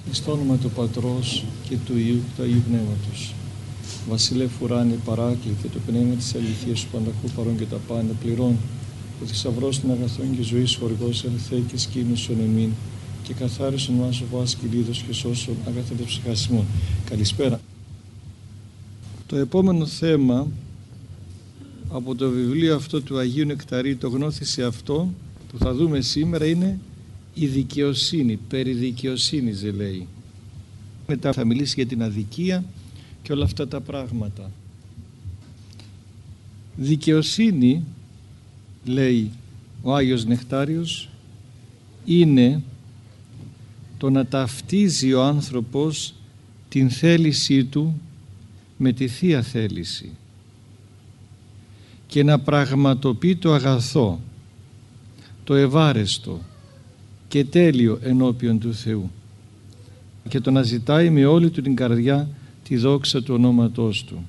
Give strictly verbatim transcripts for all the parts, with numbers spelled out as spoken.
Εις το όνομα του Πατρός και του Υιού και του Αγίου Πνεύματος. Βασιλεύ ουράνιε παράκλητε, το πνεύμα της αληθείας σου πανταχού παρών και τα πάντα πληρών. Ο θησαυρός των αγαθών και ζωής χορηγός ελθέ και σκήνωσον εμήν και καθάρισον μας ο βάς κυλίδος και σώσον αγαθέντες ψυχασμών. Καλησπέρα. Το επόμενο θέμα από το βιβλίο αυτό του Αγίου Νεκταρίου, το γνώθησε αυτό που θα δούμε σήμερα, είναι η δικαιοσύνη, περί δικαιοσύνης λέει. Μετά θα μιλήσει για την αδικία και όλα αυτά τα πράγματα. Δικαιοσύνη, λέει ο Άγιος Νεκτάριος, είναι το να ταυτίζει ο άνθρωπος την θέλησή του με τη Θεία Θέληση και να πραγματοποιεί το αγαθό, το ευάρεστο και τέλειο ενώπιον του Θεού και το να ζητάει με όλη του την καρδιά τη δόξα του ονόματός του.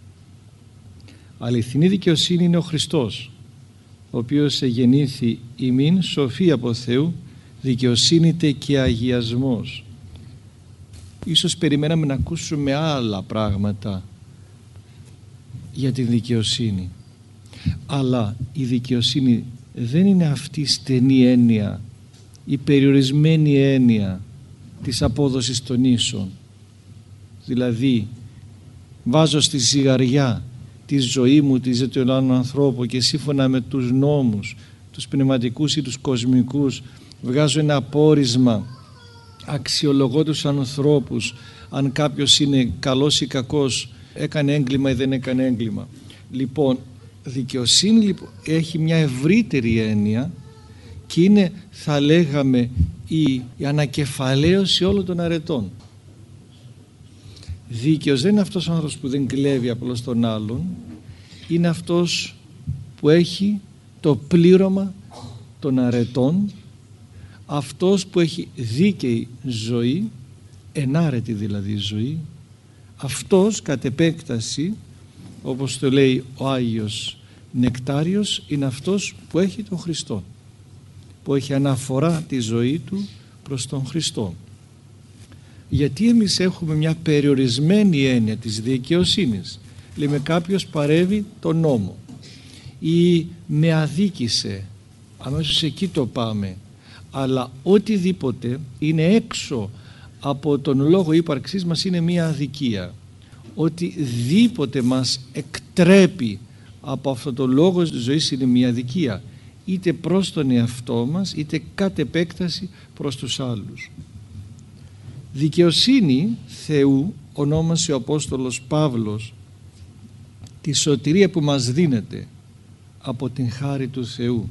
Αληθινή δικαιοσύνη είναι ο Χριστός, ο οποίος εγεννήθη ημίν σοφή από Θεού, δικαιοσύνητε και αγιασμός. Ίσως περιμέναμε να ακούσουμε άλλα πράγματα για την δικαιοσύνη, αλλά η δικαιοσύνη δεν είναι αυτή η στενή έννοια, η περιορισμένη έννοια της απόδοσης των ίσων. Δηλαδή βάζω στη ζυγαριά τη ζωή μου, τη ζωή του άλλου ανθρώπου και σύμφωνα με τους νόμους, τους πνευματικούς ή τους κοσμικούς, βγάζω ένα πόρισμα, αξιολογώ τους ανθρώπους, αν κάποιος είναι καλός ή κακός, έκανε έγκλημα ή δεν έκανε έγκλημα. Λοιπόν, δικαιοσύνη λοιπόν, έχει μια ευρύτερη έννοια και είναι, θα λέγαμε, η, η ανακεφαλαίωση όλων των αρετών. Δίκαιος δεν είναι αυτός ο άνθρωπος που δεν κλέβει απλώς τον άλλον, είναι αυτός που έχει το πλήρωμα των αρετών, αυτός που έχει δίκαιη ζωή, ενάρετη δηλαδή ζωή, αυτός κατ' επέκταση, όπως το λέει ο Άγιος Νεκτάριος, είναι αυτός που έχει τον Χριστό, που έχει αναφορά τη ζωή του προς τον Χριστό. Γιατί εμείς έχουμε μια περιορισμένη έννοια της δικαιοσύνης. Λέμε κάποιος παρέβη τον νόμο ή με αδίκησε, αμέσως εκεί το πάμε, αλλά οτιδήποτε είναι έξω από τον λόγο ύπαρξής μας είναι μια αδικία. Οτιδήποτε μας εκτρέπει από αυτό το λόγο της ζωής είναι μια αδικία, είτε προς τον εαυτό μας είτε κατ' επέκταση προς τους άλλους. Δικαιοσύνη Θεού ονόμασε ο Απόστολος Παύλος τη σωτηρία που μας δίνεται από την χάρη του Θεού.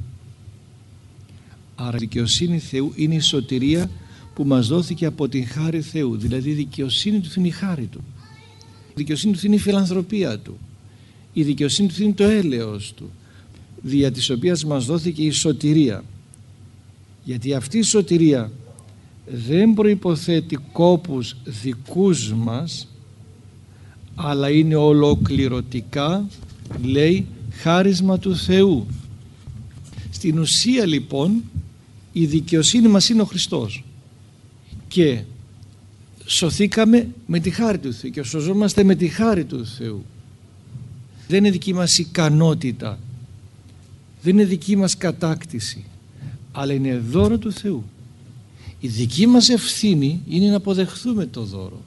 Άρα η δικαιοσύνη Θεού είναι η σωτηρία που μας δόθηκε από την χάρη Θεού, δηλαδή η δικαιοσύνη του είναι η χάρη του, η δικαιοσύνη του είναι η φιλανθρωπία του, η δικαιοσύνη του είναι το έλεος του, δια της οποίας μας δόθηκε η σωτηρία. Γιατί αυτή η σωτηρία δεν προϋποθέτει κόπους δικούς μας, αλλά είναι ολοκληρωτικά, λέει, χάρισμα του Θεού. Στην ουσία λοιπόν η δικαιοσύνη μας είναι ο Χριστός και σωθήκαμε με τη χάρη του Θεού και σωζόμαστε με τη χάρη του Θεού. Δεν είναι δική μας ικανότητα, δεν είναι δική μας κατάκτηση, αλλά είναι δώρο του Θεού. Η δική μας ευθύνη είναι να αποδεχθούμε το δώρο.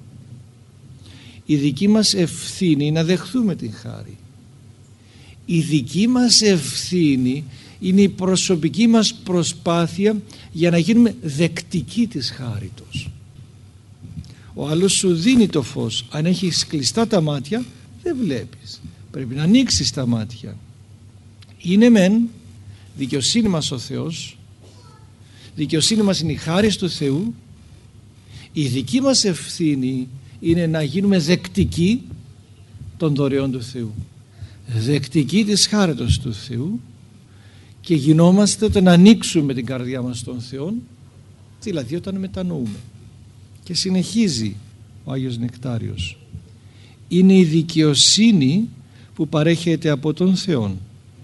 Η δική μας ευθύνη είναι να δεχθούμε την χάρη. Η δική μας ευθύνη είναι η προσωπική μας προσπάθεια για να γίνουμε δεκτικοί της χάριτος. Ο άλλος σου δίνει το φως, αν έχεις κλειστά τα μάτια δεν βλέπεις, πρέπει να ανοίξεις τα μάτια. Είναι μεν δικαιοσύνη μας ο Θεός, δικαιοσύνη μας είναι η χάρις του Θεού, η δική μας ευθύνη είναι να γίνουμε δεκτικοί των δωρεών του Θεού, δεκτικοί της χάριτος του Θεού, και γινόμαστε όταν ανοίξουμε την καρδιά μας στον Θεό, δηλαδή όταν μετανοούμε. Και συνεχίζει ο Άγιος Νεκτάριος, είναι η δικαιοσύνη που παρέχεται από τον Θεό,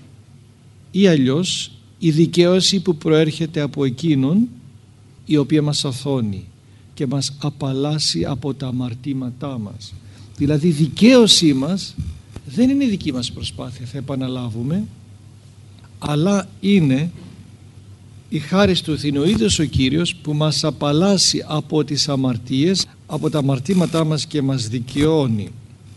ή αλλιώς η δικαίωση που προέρχεται από εκείνον η οποία μας αθώνει και μας απαλλάσσει από τα αμαρτήματά μας. Δηλαδή η δικαίωσή μας δεν είναι δική μας προσπάθεια, θα επαναλάβουμε, αλλά είναι η χάρις του είναι ο ίδιος ο Κύριος που μας απαλλάσσει από τις αμαρτίες, από τα αμαρτήματά μας και μας δικαιώνει.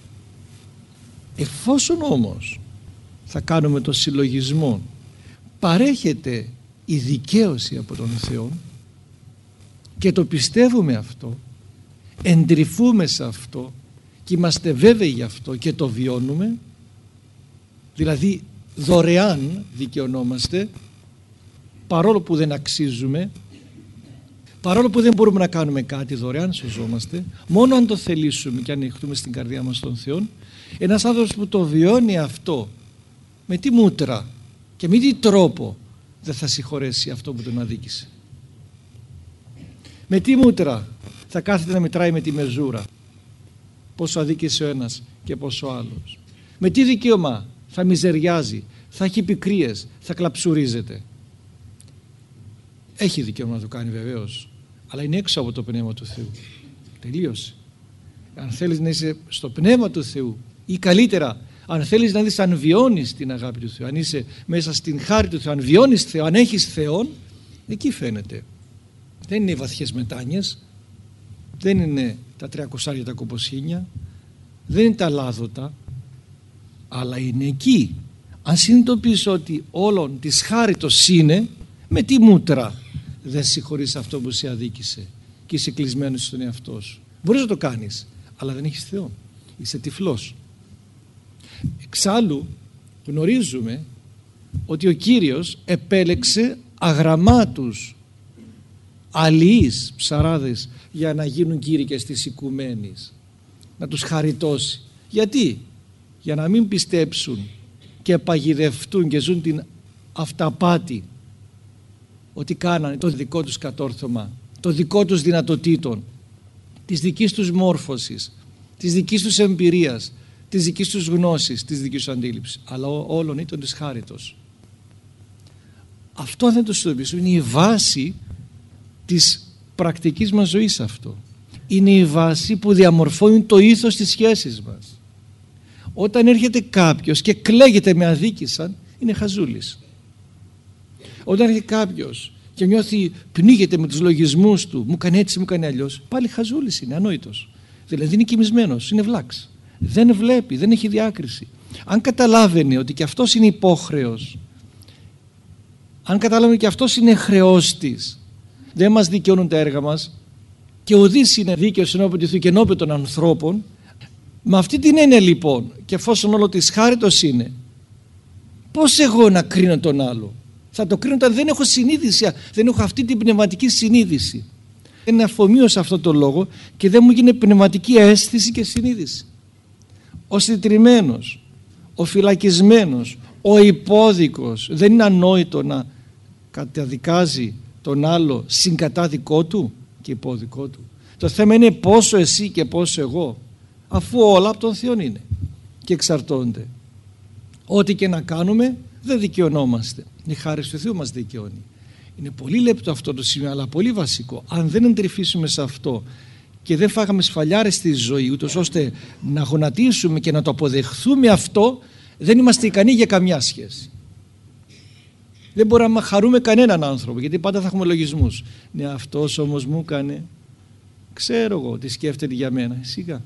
Εφόσον όμως θα κάνουμε το συλλογισμό, παρέχεται η δικαίωση από τον Θεό και το πιστεύουμε αυτό, εντρυφούμε σε αυτό και είμαστε βέβαιοι γι' αυτό και το βιώνουμε, δηλαδή δωρεάν δικαιωνόμαστε, παρόλο που δεν αξίζουμε, παρόλο που δεν μπορούμε να κάνουμε κάτι, δωρεάν σωζόμαστε, μόνο αν το θελήσουμε και ανοιχτούμε στην καρδιά μας τον Θεό. Ένας άνθρωπος που το βιώνει αυτό, με τι μούτρα και με τι τρόπο δεν θα συγχωρέσει αυτό που τον αδίκησε? Με τι μούτρα θα κάθεται να μετράει με τη μεζούρα πόσο αδίκησε ο ένας και πόσο ο άλλος? Με τι δικαίωμα θα μιζεριάζει, θα έχει πικρίες, θα κλαψουρίζεται? Έχει δικαίωμα να το κάνει βεβαίως, αλλά είναι έξω από το Πνεύμα του Θεού. Τελείωσε. Αν θέλεις να είσαι στο Πνεύμα του Θεού, ή καλύτερα αν θέλεις να δεις αν βιώνεις την αγάπη του Θεού, αν είσαι μέσα στην χάρη του Θεού, αν βιώνεις Θεό, αν έχεις Θεόν, εκεί φαίνεται. Δεν είναι οι βαθιές μετάνοιες, δεν είναι τα τριακοσάρια τα κομποσύνια, δεν είναι τα λάδωτα, αλλά είναι εκεί. Αν συνειδητοποιείς ότι όλων της χάριτος είναι, με τι μούτρα δεν συγχωρείς αυτό που σε αδίκησε και είσαι κλεισμένος στον εαυτό σου? Μπορείς να το κάνεις, αλλά δεν έχεις Θεό, είσαι τυφλός. Εξάλλου γνωρίζουμε ότι ο Κύριος επέλεξε αγραμμάτους αλληλείς ψαράδες για να γίνουν κήρυκες της οικουμένης, να τους χαριτώσει. Γιατί? Για να μην πιστέψουν και παγιδευτούν και ζουν την αυταπάτη ότι κάνανε το δικό τους κατόρθωμα, το δικό τους δυνατοτήτων, της δικής τους μόρφωσης, της δικής τους εμπειρίας, της δικής τους γνώσης, της δικής τους αντίληψης, αλλά όλων ήταν της χάριτος. Αυτό δεν το συνειδητοποιήσω, είναι η βάση της πρακτικής μας ζωής αυτό. Είναι η βάση που διαμορφώνει το ήθος της σχέσης μας. Όταν έρχεται κάποιος και κλαίγεται με αδίκησαν, είναι χαζούλης. Όταν έρχεται κάποιος και νιώθει, πνίγεται με τους λογισμούς του, μου κάνει έτσι, μου κάνει αλλιώς, πάλι χαζούλης είναι, ανόητος. Δηλαδή είναι κοιμισμένος, είναι βλάξ. Δεν βλέπει, δεν έχει διάκριση. Αν καταλάβαινε ότι και αυτός είναι υπόχρεος, αν καταλάβαινε και αυτός είναι χρεός της, δεν μας δικαιώνουν τα έργα μας και ουδής είναι δίκαιος ενώπιον του Θεού και ενώπιον των ανθρώπων, με αυτή την έννοια λοιπόν, και εφόσον όλο της χάριτος είναι, πώς εγώ να κρίνω τον άλλο? Θα το κρίνω όταν δεν έχω συνείδηση, δεν έχω αυτή την πνευματική συνείδηση. Είναι αφομοίωσα αυτό το λόγο και δεν μου γίνει πνευματική αίσθηση και συνείδηση. Ο συντριμμένος, ο φυλακισμένος, ο υπόδικος δεν είναι ανόητο να καταδικάζει τον άλλο συγκατάδικό του και υπόδικό του? Το θέμα είναι πόσο εσύ και πόσο εγώ, αφού όλα από τον Θεό είναι και εξαρτώνται. Ό,τι και να κάνουμε δεν δικαιωνόμαστε, η χάρις του Θεού μας δικαιώνει. Είναι πολύ λεπτό αυτό το σημείο, αλλά πολύ βασικό. Αν δεν εντρυφήσουμε σε αυτό και δεν φάγαμε σφαλιάρες στη ζωή, ούτως ώστε να γονατίσουμε και να το αποδεχθούμε αυτό, δεν είμαστε ικανοί για καμιά σχέση. Δεν μπορούμε να χαρούμε κανέναν άνθρωπο, γιατί πάντα θα έχουμε λογισμούς. Ναι, αυτός όμως μου έκανε, ξέρω εγώ τι σκέφτεται για μένα. Σιγά.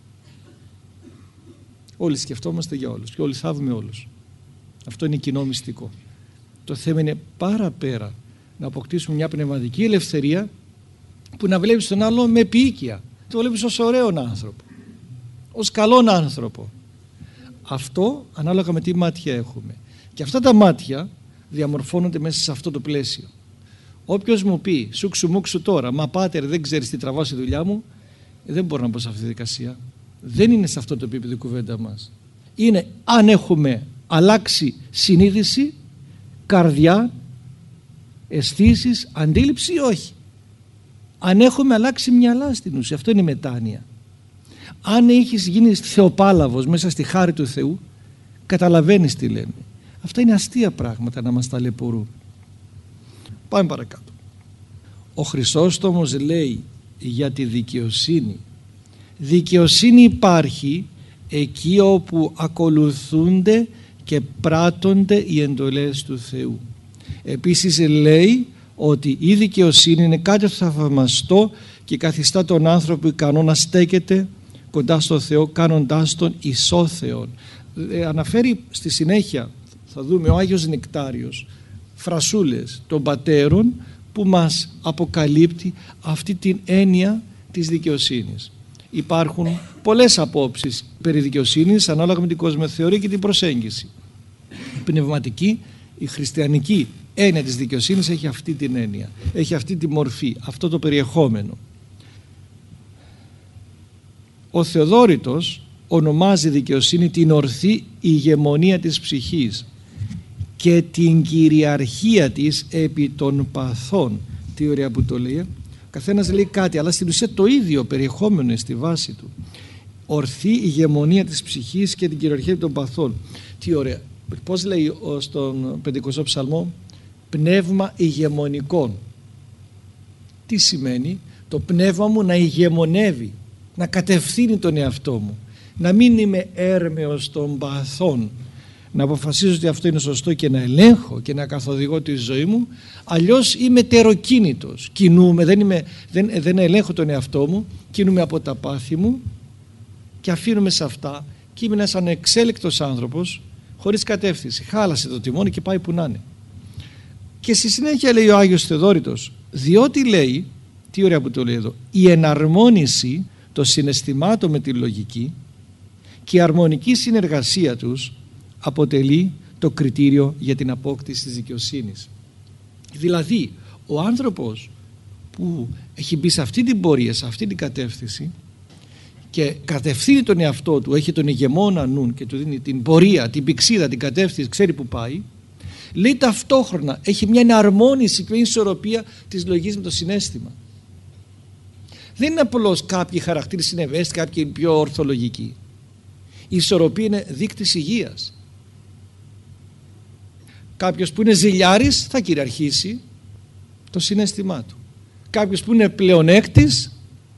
Όλοι σκεφτόμαστε για όλους και όλοι θαύουμε όλους. Αυτό είναι κοινό μυστικό. Το θέμα είναι παραπέρα να αποκτήσουμε μια πνευματική ελευθερία που να βλέπεις τον άλλο με επίοικια. Το βλέπεις ως ωραίον άνθρωπο, ως καλόν άνθρωπο. Αυτό ανάλογα με τι μάτια έχουμε. Και αυτά τα μάτια διαμορφώνονται μέσα σε αυτό το πλαίσιο. Όποιος μου πει σούξου μουξου τώρα, μα πάτερ δεν ξέρεις τι τραβάω στη δουλειά μου, δεν μπορώ να πω σε αυτή τη δικασία. Δεν είναι σε αυτό το επίπεδο η κουβέντα μας. Είναι αν έχουμε αλλάξει συνείδηση, καρδιά, αισθήσεις, αντίληψη ή όχι. Αν έχουμε αλλάξει μυαλά στην ουσία, αυτό είναι η μετάνοια. Αν έχεις γίνει θεοπάλαβος μέσα στη χάρη του Θεού, καταλαβαίνεις τι λένε. Αυτά είναι αστεία πράγματα να μας ταλαιπωρούν. Πάμε παρακάτω. Ο Χρυσόστομος λέει για τη δικαιοσύνη. Δικαιοσύνη υπάρχει εκεί όπου ακολουθούνται και πράττονται οι εντολές του Θεού. Επίσης λέει ότι η δικαιοσύνη είναι κάτι θαυμαστό και καθιστά τον άνθρωπο ικανό να στέκεται κοντά στο Θεό, κάνοντάς τον ισόθεον. Ε, αναφέρει στη συνέχεια, θα δούμε, ο Άγιος Νεκτάριος φρασούλες των πατέρων που μας αποκαλύπτει αυτή την έννοια της δικαιοσύνης. Υπάρχουν πολλές απόψεις περί δικαιοσύνης ανάλογα με την κοσμοθεωρία και την προσέγγιση. Η πνευματική, η χριστιανική έννοια της δικαιοσύνης έχει αυτή την έννοια, έχει αυτή τη μορφή, αυτό το περιεχόμενο. Ο Θεοδόρητος ονομάζει δικαιοσύνη την ορθή ηγεμονία της ψυχής και την κυριαρχία της επί των παθών. Τι ωραία που το λέει. Ο καθένας λέει κάτι, αλλά στην ουσία το ίδιο περιεχόμενο είναι στη βάση του. Ορθή ηγεμονία της ψυχής και την κυριαρχία των παθών. Τι ωραία. Πώς λέει στον πεντηκοστό ψαλμό? Πνεύμα ηγεμονικών. Τι σημαίνει? Το πνεύμα μου να ηγεμονεύει, να κατευθύνει τον εαυτό μου, να μην είμαι έρμεος των παθών, να αποφασίζω ότι αυτό είναι σωστό και να ελέγχω και να καθοδηγώ τη ζωή μου. Αλλιώς είμαι τεροκίνητος, κινούμαι, δεν, είμαι, δεν, δεν ελέγχω τον εαυτό μου, κινούμαι από τα πάθη μου και αφήνομαι σε αυτά και είμαι ένας ανεξέλεκτος άνθρωπος χωρίς κατεύθυνση. Χάλασε το τιμόνι και πάει που να είναι. Και στη συνέχεια λέει ο Άγιος Θεοδόρητος, διότι λέει, τι ωραία που το λέει εδώ, η εναρμόνιση των συναισθημάτων με τη λογική και η αρμονική συνεργασία τους αποτελεί το κριτήριο για την απόκτηση της δικαιοσύνης. Δηλαδή ο άνθρωπος που έχει μπει σε αυτή την πορεία, σε αυτή την κατεύθυνση και κατευθύνει τον εαυτό του, έχει τον ηγεμόνα νουν και του δίνει την πορεία, την πηξίδα, την κατεύθυνση, ξέρει που πάει, λέει ταυτόχρονα έχει μια εναρμόνιση και μια ισορροπία της λογικής με το συναίσθημα. Δεν είναι απλώς κάποιοι χαρακτήρες είναι ευαίσθητοι, κάποιοι είναι πιο ορθολογικοί. Η ισορροπία είναι δείκτης υγείας. Κάποιος που είναι ζηλιάρης θα κυριαρχήσει το συναίσθημά του. Κάποιος που είναι πλεονέκτης,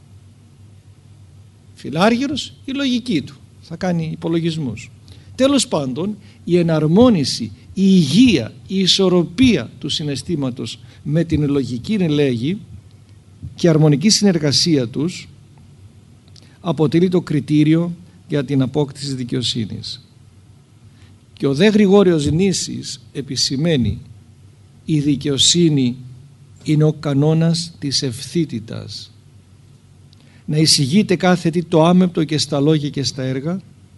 φιλάργυρος, η λογική του θα κάνει υπολογισμούς. Τέλος πάντων, η εναρμόνιση, η υγεία, η ισορροπία του συναισθήματος με την λογική, λέγει, και η αρμονική συνεργασία τους αποτελεί το κριτήριο για την απόκτηση της δικαιοσύνης. Και ο δε Γρηγόριος Νήσης επισημαίνει, η δικαιοσύνη είναι ο κανόνας της ευθύτητας, να εισηγείται κάθε τι το άμεπτο και στα λόγια και στα έργα,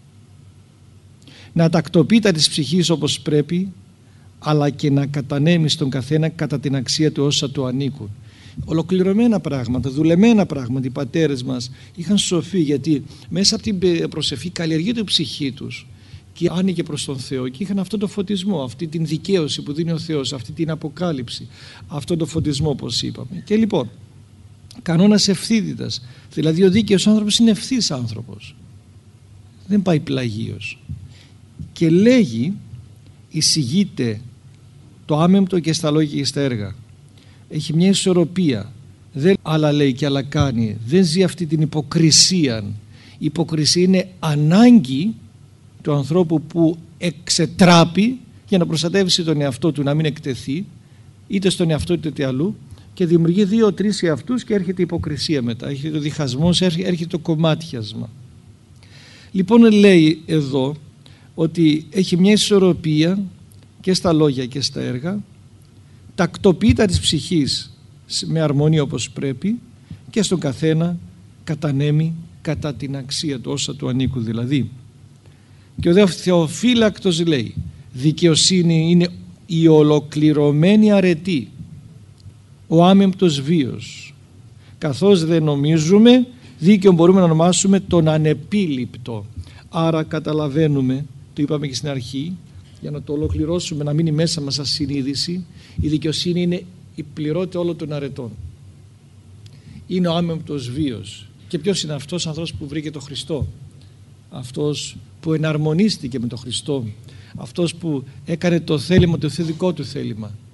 να τακτοποιεί τα της ψυχής όπως πρέπει, αλλά και να κατανέμει στον καθένα κατά την αξία του όσα του ανήκουν. Ολοκληρωμένα πράγματα, δουλεμένα πράγματα. Οι πατέρες μας είχαν σοφή, γιατί μέσα από την προσευχή καλλιεργείται η ψυχή τους και άνοιγε προς τον Θεό και είχαν αυτό το φωτισμό, αυτή την δικαίωση που δίνει ο Θεός, αυτή την αποκάλυψη, αυτό το φωτισμό όπως είπαμε. Και λοιπόν, κανόνας ευθύτητας, δηλαδή ο δίκαιος άνθρωπος είναι ευθύς άνθρωπος, δεν πάει πλαγίος. Και λέγει, εισηγείται το άμεμπτο και στα λόγια και στα έργα. Έχει μια ισορροπία, δεν άλλα λέει και άλλα κάνει, δεν ζει αυτή την υποκρισία. Η υποκρισία είναι ανάγκη του ανθρώπου που εξετράπει για να προστατεύσει τον εαυτό του, να μην εκτεθεί είτε στον εαυτό είτε αλλού, και δημιουργεί δύο-τρεις εαυτούς και έρχεται η υποκρισία μετά, έρχεται ο διχασμός, έρχεται το κομμάτιασμα. Λοιπόν, λέει εδώ ότι έχει μια ισορροπία και στα λόγια και στα έργα, τακτοποιεί τα της ψυχής με αρμονία όπως πρέπει και στον καθένα κατανέμει κατά την αξία του, όσα του ανήκουν δηλαδή. Και ο δε Θεοφύλακτος λέει, δικαιοσύνη είναι η ολοκληρωμένη αρετή, ο άμεμπτος βίος, καθώς δεν νομίζουμε δίκαιο μπορούμε να ονομάσουμε τον ανεπίληπτο. Άρα καταλαβαίνουμε, το είπαμε και στην αρχή, για να το ολοκληρώσουμε, να μείνει μέσα μας σαν συνείδηση, η δικαιοσύνη είναι η πληρότητα όλων των αρετών. Είναι ο άμεμπτος βίος. Και ποιος είναι αυτός ο άνθρωπος που βρήκε τον Χριστό? Αυτός που εναρμονίστηκε με τον Χριστό, αυτός που έκανε το θέλημα του Θεού δικό του θέλημα,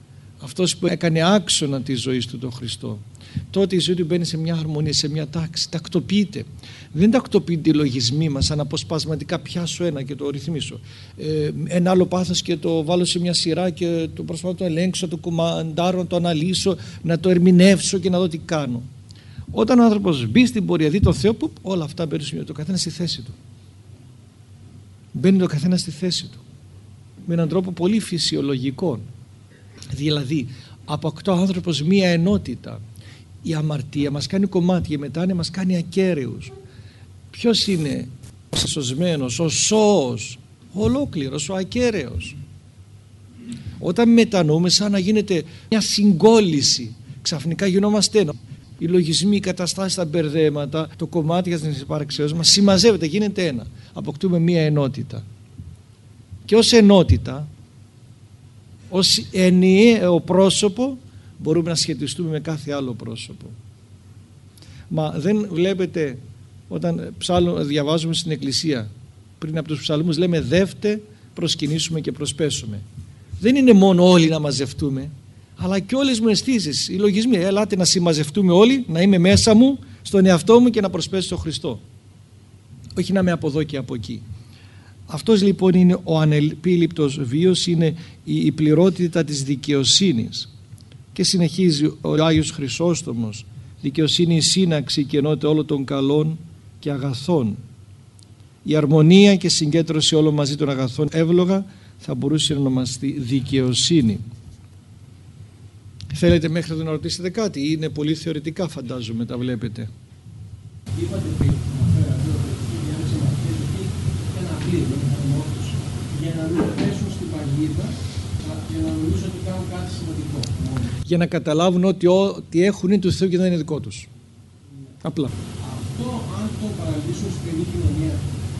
αυτός που έκανε άξονα της ζωής του τον Χριστό, τότε η ζωή του μπαίνει σε μια αρμονία, σε μια τάξη, τακτοποιείται. Δεν τακτοποιείται οι λογισμοί μας σαν αποσπασματικά πιάσω ένα και το ρυθμίσω, ε, ένα άλλο πάθος και το βάλω σε μια σειρά και το προσπαθώ να το ελέγξω, να το κουμαντάρω, να το αναλύσω, να το ερμηνεύσω και να δω τι κάνω. Όταν ο άνθρωπος μπει στην πορεία, δει τον Θεό, που όλα αυτά μπαίνουν το καθένα στη θέση του. Μπαίνει το καθένα στη θέση του με έναν τρόπο πολύ φυσιολογικό. Δηλαδή αποκτά ο άνθρωπος μία ενότητα. Η αμαρτία μας κάνει κομμάτια, η μετάνοια μας κάνει ακέραιους. Ποιος είναι ο σωσμένος, ο σώος, ο ολόκληρος, ο ακέραιος? Όταν μετανοούμε, σαν να γίνεται μια συγκόλληση, ξαφνικά γινόμαστε ένα. Οι λογισμοί, οι καταστάσεις, τα μπερδέματα, το κομμάτι για την υπάρξεως μας συμμαζεύεται, γίνεται ένα. Αποκτούμε μία ενότητα. Και ως ενότητα, ως ενιαίο πρόσωπο, μπορούμε να σχετιστούμε με κάθε άλλο πρόσωπο. Μα δεν βλέπετε όταν ψάλω, διαβάζουμε στην Εκκλησία, πριν από τους ψαλμούς λέμε δεύτε, προσκυνήσουμε και προσπέσουμε. Δεν είναι μόνο όλοι να μαζευτούμε, αλλά και όλες μου αισθήσεις, οι λογισμοί. Ελάτε να συμμαζευτούμε όλοι, να είμαι μέσα μου, στον εαυτό μου και να προσπέσω στον Χριστό. Όχι να είμαι από εδώ και από εκεί. Αυτός λοιπόν είναι ο ανεπίληπτος βίος, είναι η πληρότητα της δικαιοσύνης. Και συνεχίζει ο Άγιος Χρυσόστομος, δικαιοσύνη η σύναξη και ενότητα όλων των καλών και αγαθών. Η αρμονία και συγκέντρωση όλων μαζί των αγαθών εύλογα θα μπορούσε να ονομαστεί δικαιοσύνη. Θέλετε μέχρι εδώ να ρωτήσετε κάτι? Είναι πολύ θεωρητικά, φαντάζομαι, τα βλέπετε. Είπατε πριν, ένα πλήρω για να μην πέσουν στην παγίδα, για να νομίζουν ότι κάνουν κάτι σημαντικό. Για να καταλάβουν ότι ό,τι έχουν είναι του Θεού και δεν είναι δικό τους. Ναι. Απλά. Αυτό αν το παραλύσουν στην παιδική κοινωνία,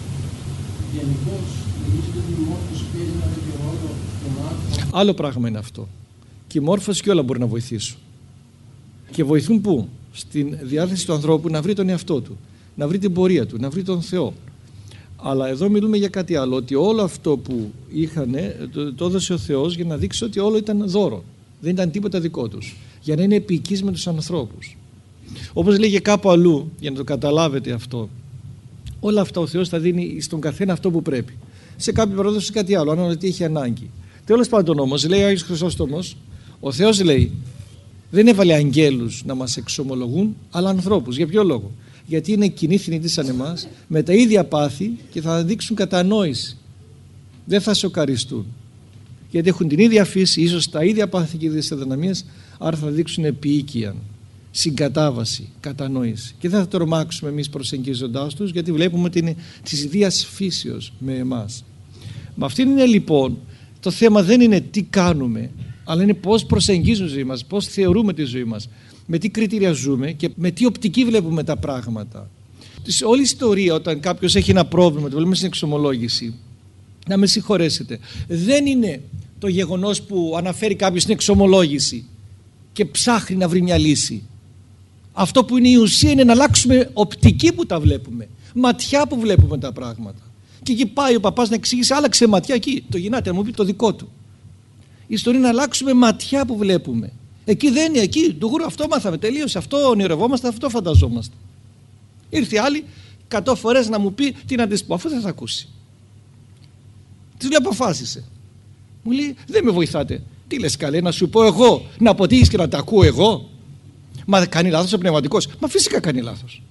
γενικώς νομίζετε ότι η μόρφωση παίζει ένα τέτοιο ρόλο στον άνθρωπο? Άλλο πράγμα είναι αυτό. Και η μόρφωση και όλα μπορεί να βοηθήσουν. Και βοηθούν πού? Στην διάθεση του ανθρώπου να βρει τον εαυτό του, να βρει την πορεία του, να βρει τον Θεό. Αλλά εδώ μιλούμε για κάτι άλλο, ότι όλο αυτό που είχαν το, το έδωσε ο Θεός για να δείξει ότι όλο ήταν δώρο. Δεν ήταν τίποτα δικό τους. Για να είναι επικείς με τους ανθρώπους. Όπως λέγε κάπου αλλού, για να το καταλάβετε αυτό, όλα αυτά ο Θεός θα δίνει στον καθένα αυτό που πρέπει. Σε κάποιο περίπτωση κάτι άλλο, αν τι έχει ανάγκη. Τέλος πάντων όμως, λέει ο Άγιος Χρυσόστομος, ο Θεός λέει, δεν έβαλε αγγέλους να μας εξομολογούν, αλλά ανθρώπους. Για ποιο λόγο? Γιατί είναι κοινοί θνητοί σαν εμάς, με τα ίδια πάθη και θα δείξουν κατανόηση. Δεν θα σοκαριστούν. Γιατί έχουν την ίδια φύση, ίσως τα ίδια πάθη και οι ίδιες αδυναμίες, άρα θα δείξουν επίοικια, συγκατάβαση, κατανόηση. Και δεν θα τρομάξουμε εμείς προσεγγίζοντάς τους, γιατί βλέπουμε ότι είναι της ίδιας φύσεως με εμάς. Με αυτήν είναι λοιπόν, το θέμα δεν είναι τι κάνουμε, αλλά είναι πώς προσεγγίζουμε τη ζωή μας, πώς θεωρούμε τη ζωή μας, με τι κριτήρια ζούμε και με τι οπτική βλέπουμε τα πράγματα. Σε όλη η ιστορία, όταν κάποιος έχει ένα πρόβλημα, το βλέπουμε στην εξομολόγηση, να με συγχωρέσετε, δεν είναι το γεγονός που αναφέρει κάποιος στην εξομολόγηση και ψάχνει να βρει μια λύση. Αυτό που είναι η ουσία είναι να αλλάξουμε οπτική που τα βλέπουμε, ματιά που βλέπουμε τα πράγματα. Και εκεί πάει ο παπάς να εξηγήσει, άλλαξε ματιά εκεί, το γυνάται να μου πει το δικό του. Η ιστορία είναι να αλλάξουμε ματιά που βλέπουμε. Εκεί δεν είναι, εκεί του γούρου αυτό μάθαμε, τελείωσε, αυτό ονειρευόμαστε, αυτό φανταζόμαστε. Ήρθε άλλη εκατό φορές να μου πει τι να της πω, αφού δεν θα ακούσει. Της λέει αποφάσισε. Μου λέει δεν με βοηθάτε. Τι λες καλέ, να σου πω εγώ, να αποτύχεις και να τα ακούω εγώ? Μα κάνει λάθος ο πνευματικός? Μα φυσικά κάνει λάθος.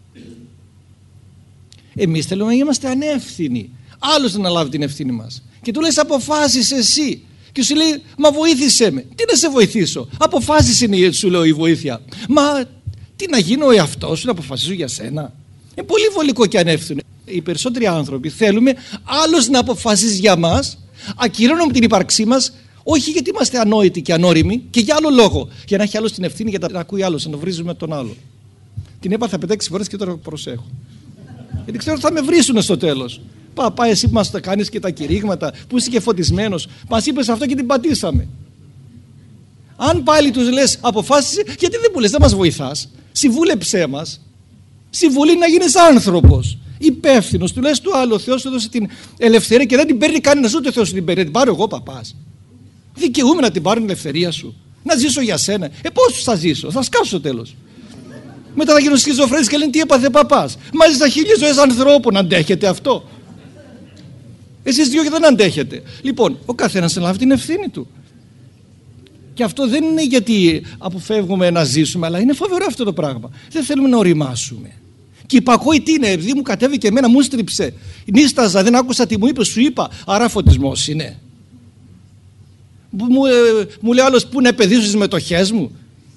Εμείς θέλουμε να είμαστε ανεύθυνοι. Άλλος να αναλάβει την ευθύνη μας. Και του λες αποφάσισε εσύ. Και σου λέει μα βοήθησέ με. Τι να σε βοηθήσω? Αποφάσισε είναι, σου λέω, η βοήθεια. Μα τι να γίνω ο εαυτός σου να αποφασίσω για σένα? Είναι πολύ βολικό και ανεύθυνο. Οι περισσότεροι άνθρωποι θέλουμε άλλος να αποφασίσει για μας, ακυρώνουμε την ύπαρξή μας, όχι γιατί είμαστε ανόητοι και ανώριμοι, και για άλλο λόγο. Για να έχει άλλος την ευθύνη, για να ακούει άλλος, να το βρίζουμε τον άλλο. Την έπαθα πεντέξι φορές και τώρα προσέχω. Γιατί ξέρω ότι θα με βρίσουν στο τέλος. Πα, πά, εσύ που μας τα κάνεις και τα κηρύγματα, που είσαι και φωτισμένος, μας είπες αυτό και την πατήσαμε. Αν πάλι τους λες αποφάσισε, γιατί δεν μου λες, δεν μας βοηθάς? Συμβούλεψέ μας. Συμβουλή να γίνεις άνθρωπος, υπεύθυνος. Του λες του άλλου, ο Θεός σου έδωσε την ελευθερία και δεν την παίρνει κανένας, ούτε ο Θεός την παίρνει. Την πάρω εγώ, παπάς. Δικαιούμαι να την πάρω την ελευθερία σου. Να ζήσω για σένα. Ε, πώς θα ζήσω, θα σκάσω στο τέλος. Μετά θα γίνω σχιζοφρένης και λένε τι έπαθε παπάς. Μάλιστα χίλιες ζωές ανθρώπων, αντέχετε αυτό? Εσείς δυο και δεν αντέχετε. Λοιπόν, ο καθένας αναλάβει την ευθύνη του. Και αυτό δεν είναι γιατί αποφεύγουμε να ζήσουμε, αλλά είναι φοβερό αυτό το πράγμα. Δεν θέλουμε να οριμάσουμε. Και υπακούει τι είναι, επειδή μου κατέβηκε εμένα, μου στρίψε. Νίσταζα, δεν άκουσα τι μου είπε, σου είπα. Άρα φωτισμός είναι. Μου, ε, μου λέει άλλος, πού να επενδύσω στις μετοχές μου.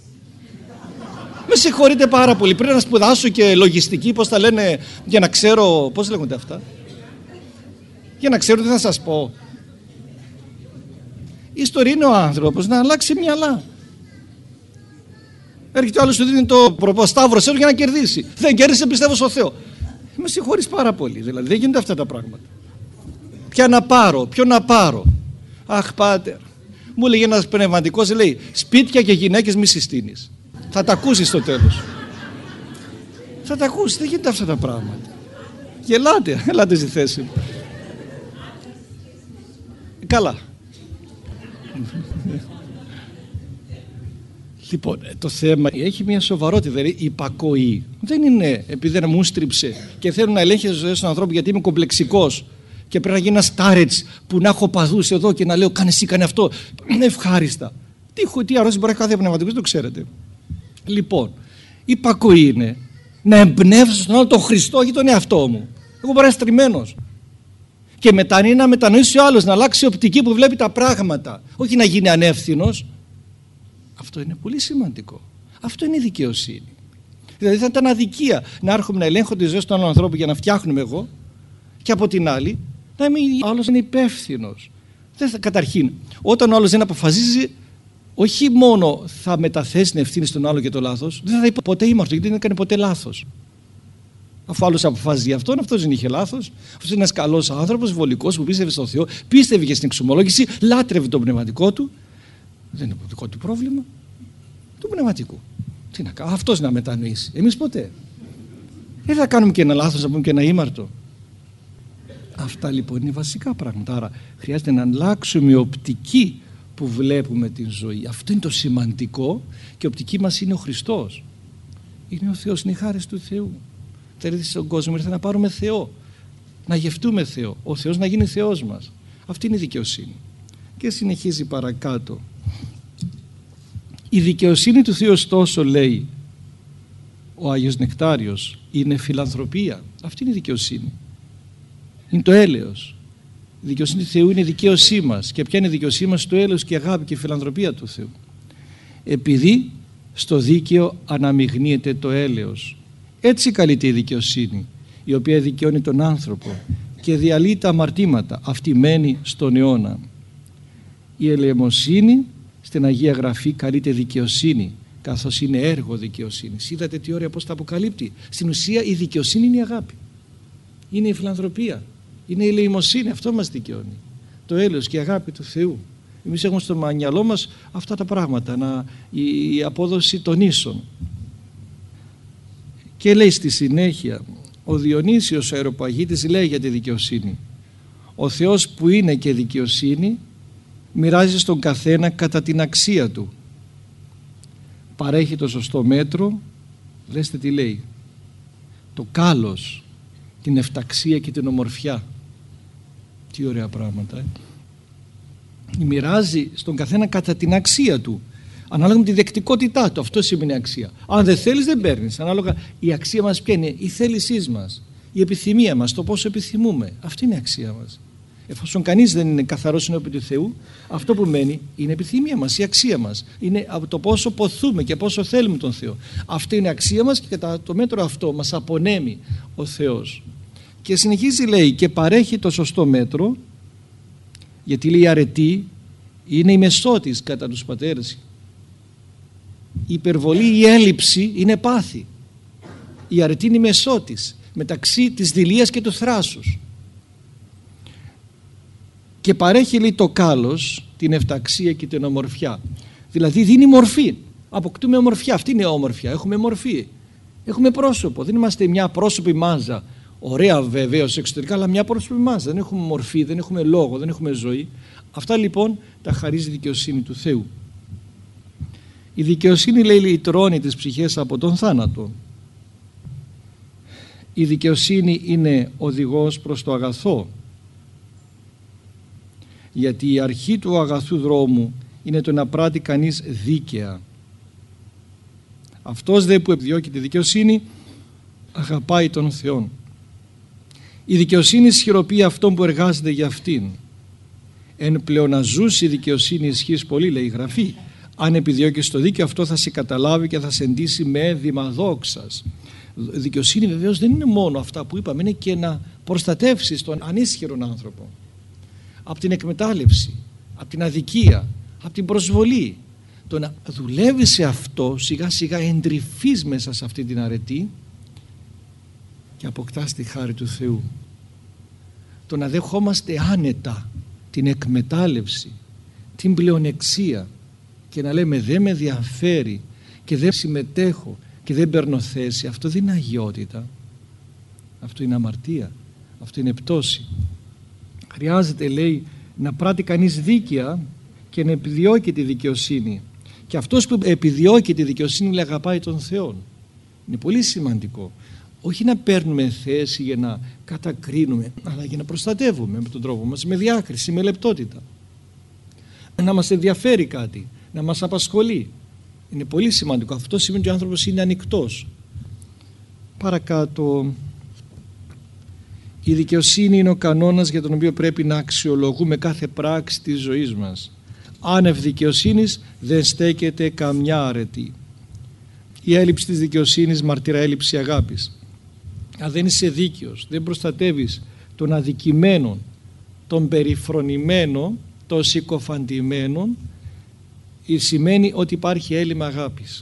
Με συγχωρείτε πάρα πολύ. Πρέπει να σπουδάσω και λογιστική, πώς τα λένε, για να ξέρω. Πώς λέγονται αυτά? Για να ξέρω τι θα σας πω. Η ιστορία είναι ο άνθρωπος να αλλάξει μυαλά. Έρχεται ο άλλος, του δίνει το προποσταύρωσέ του για να κερδίσει. Δεν κέρδισε, πιστεύω στο Θεό. Με συγχωρείς πάρα πολύ. Δηλαδή δεν γίνονται αυτά τα πράγματα. Ποια να πάρω, ποιο να πάρω. Αχ, πάτερ. Μου έλεγε ένας πνευματικός, λέει, σπίτια και γυναίκες μη συστήνεις. Θα τα ακούσεις στο τέλος. Θα τα ακούσεις, δεν γίνονται αυτά τα πράγματα. Γελάτε, ελάτε στη θέση μου. Καλά. Λοιπόν, το θέμα έχει μια σοβαρότητα, δηλαδή υπακοή. Δεν είναι επειδή δεν μου στρίψε και θέλω να ελέγχει τις ζωές των ανθρώπων γιατί είμαι κομπλεξικός και πρέπει να γίνει ένας τάρετς που να έχω παδούς εδώ και να λέω κάνε εσύ, κάνε αυτό. Ευχάριστα. Τι, τι αρρώστια μπορεί να έχει κάθε πνευματικός, το ξέρετε. Λοιπόν, υπακοή είναι να εμπνεύσω στον άλλο τον Χριστό και τον εαυτό μου. Εγώ μπορεί να είμαι στριμμένος. Και μετά είναι να μετανοήσει ο άλλος, να αλλάξει η οπτική που βλέπει τα πράγματα. Όχι να γίνει ανεύθυνος. Αυτό είναι πολύ σημαντικό. Αυτό είναι η δικαιοσύνη. Δηλαδή θα ήταν αδικία να έρχομαι να ελέγχω τις ζωές των άλλων ανθρώπων για να φτιάχνουμε εγώ και από την άλλη να μην ο άλλος είναι υπεύθυνος. Δεν θα, καταρχήν, όταν ο άλλος δεν αποφασίζει, όχι μόνο θα μεταθέσει την ευθύνη στον άλλο για το λάθος, δεν θα είπε ποτέ ήμαρτο γιατί δεν έκανε ποτέ λάθος. Αφού άλλος αποφάσισε για αυτόν, αυτός δεν είχε λάθος. Αυτός είναι ένας καλός άνθρωπος, βολικός που πίστευε στον Θεό, πίστευε και στην εξομολόγηση, λάτρευε τον πνευματικό του. Δεν είναι το δικό του πρόβλημα, του πνευματικού. Τι να κάνω, αυτός να μετανοήσει. Εμείς ποτέ. Δεν θα κάνουμε και ένα λάθος, να πούμε και ένα ήμαρτο. Αυτά λοιπόν είναι βασικά πράγματα. Άρα χρειάζεται να αλλάξουμε η οπτική που βλέπουμε την ζωή. Αυτό είναι το σημαντικό και η οπτική μας είναι ο Χριστός. Είναι ο Θεός, είναι η χάρις του Θεού. Θέλετε στον κόσμο, ήρθε να πάρουμε Θεό, να γευτούμε Θεό, ο Θεός να γίνει Θεός μας. Αυτή είναι η δικαιοσύνη. Και συνεχίζει παρακάτω. Η δικαιοσύνη του Θεού ωστόσο, λέει ο Άγιος Νεκτάριος, είναι φιλανθρωπία. Αυτή είναι η δικαιοσύνη. Είναι το έλεος. Η δικαιοσύνη του Θεού είναι η δικαίωσή μας. Και ποια είναι η δικαιοσύνη μας? Το έλεος και η αγάπη και η φιλανθρωπία του Θεού. Επειδή στο δίκαιο αναμειγνύεται το έλεος. Έτσι καλείται η δικαιοσύνη, η οποία δικαιώνει τον άνθρωπο και διαλύει τα αμαρτήματα. Αυτή μένει στον αιώνα. Η ελεημοσύνη στην Αγία Γραφή καλείται δικαιοσύνη, καθώς είναι έργο δικαιοσύνης. Είδατε τι ωραία πώς τα αποκαλύπτει. Στην ουσία η δικαιοσύνη είναι η αγάπη, είναι η φιλανθρωπία, είναι η ελεημοσύνη. Αυτό μας δικαιώνει. Το έλεος και η αγάπη του Θεού. Εμείς έχουμε στο μυαλό μας αυτά τα πράγματα, να, η, η απόδοση των ίσων. Και λέει στη συνέχεια, ο Διονύσιος ο Αεροπαγίτης λέει για τη δικαιοσύνη. Ο Θεός που είναι και δικαιοσύνη μοιράζει στον καθένα κατά την αξία του. Παρέχει το σωστό μέτρο, δέστε τι λέει, το κάλος, την εφταξία και την ομορφιά. Τι ωραία πράγματα. Ε? Μοιράζει στον καθένα κατά την αξία του. Ανάλογα με τη δεκτικότητά του. Αυτό σημαίνει αξία. Αν δεν θέλεις δεν παίρνεις. Ανάλογα η αξία μας ποια είναι? Η θέλησή μας, η επιθυμία μας, το πόσο επιθυμούμε. Αυτή είναι η αξία μας. Εφόσον κανείς δεν είναι καθαρός ενώπιον του Θεού, αυτό που μένει είναι η επιθυμία μας, η αξία μας. Είναι από το πόσο ποθούμε και πόσο θέλουμε τον Θεό. Αυτή είναι η αξία μας και κατά το μέτρο αυτό μας απονέμει ο Θεός. Και συνεχίζει λέει και παρέχει το σωστό μέτρο, γιατί λέει η αρετή είναι η μεσότης κατά τους πατέρες. Η υπερβολή, η έλλειψη είναι πάθη. Η αρετή είναι η μεσότης μεταξύ της δειλίας και του θράσους. Και παρέχει λέει το κάλος, την εφταξία και την ομορφιά. Δηλαδή δίνει μορφή. Αποκτούμε ομορφιά. Αυτή είναι η όμορφια. Έχουμε μορφή. Έχουμε πρόσωπο. Δεν είμαστε μια πρόσωπη μάζα ωραία βεβαίως εξωτερικά, αλλά μια προς εμάς. Δεν έχουμε μορφή, δεν έχουμε λόγο, δεν έχουμε ζωή. Αυτά λοιπόν τα χαρίζει η δικαιοσύνη του Θεού. Η δικαιοσύνη, λέει, λυτρώνει τις ψυχές από τον θάνατο. Η δικαιοσύνη είναι οδηγός προς το αγαθό, γιατί η αρχή του αγαθού δρόμου είναι το να πράττει κανείς δίκαια. Αυτός δε που επιδιώκει τη δικαιοσύνη αγαπάει τον Θεό. Η δικαιοσύνη ισχυροποιεί αυτόν που εργάζεται για αυτήν. Εν πλεοναζούς η δικαιοσύνη ισχύς πολύ, λέει η Γραφή. Αν επιδιώκεις το δίκαιο, αυτό θα σε καταλάβει και θα σε ντύσει με έδημα δόξας. Δικαιοσύνη βεβαίως δεν είναι μόνο αυτά που είπαμε, είναι και να προστατεύσεις τον ανίσχυρον άνθρωπο από την εκμετάλλευση, από την αδικία, από την προσβολή. Το να δουλεύεις σε αυτό, σιγά σιγά εντρυφείς μέσα σε αυτή την αρετή και αποκτάς τη χάρη του Θεού. Το να δεχόμαστε άνετα την εκμετάλλευση, την πλεονεξία και να λέμε δεν με ενδιαφέρει και δεν συμμετέχω και δεν παίρνω θέση, αυτό δεν είναι αγιότητα, αυτό είναι αμαρτία, αυτό είναι πτώση. Χρειάζεται, λέει, να πράττει κανείς δίκαια και να επιδιώκει τη δικαιοσύνη, και αυτός που επιδιώκει τη δικαιοσύνη, λέει, αγαπάει τον Θεό. Είναι πολύ σημαντικό, όχι να παίρνουμε θέση για να κατακρίνουμε, αλλά για να προστατεύουμε με τον τρόπο μας, με διάκριση, με λεπτότητα, να μας ενδιαφέρει κάτι, να μας απασχολεί. Είναι πολύ σημαντικό. Αυτό σημαίνει ότι ο άνθρωπος είναι ανοιχτός. Παρακάτω, η δικαιοσύνη είναι ο κανόνας για τον οποίο πρέπει να αξιολογούμε κάθε πράξη της ζωής μας. Άνευ δικαιοσύνης δεν στέκεται καμιά αρετή. Η έλλειψη της δικαιοσύνης μαρτυρά έλλειψη αγάπης. Αν δεν είσαι δίκαιος, δεν προστατεύεις τον αδικημένο, τον περιφρονημένο, τον συκοφαντημένο, σημαίνει ότι υπάρχει έλλειμμα αγάπης.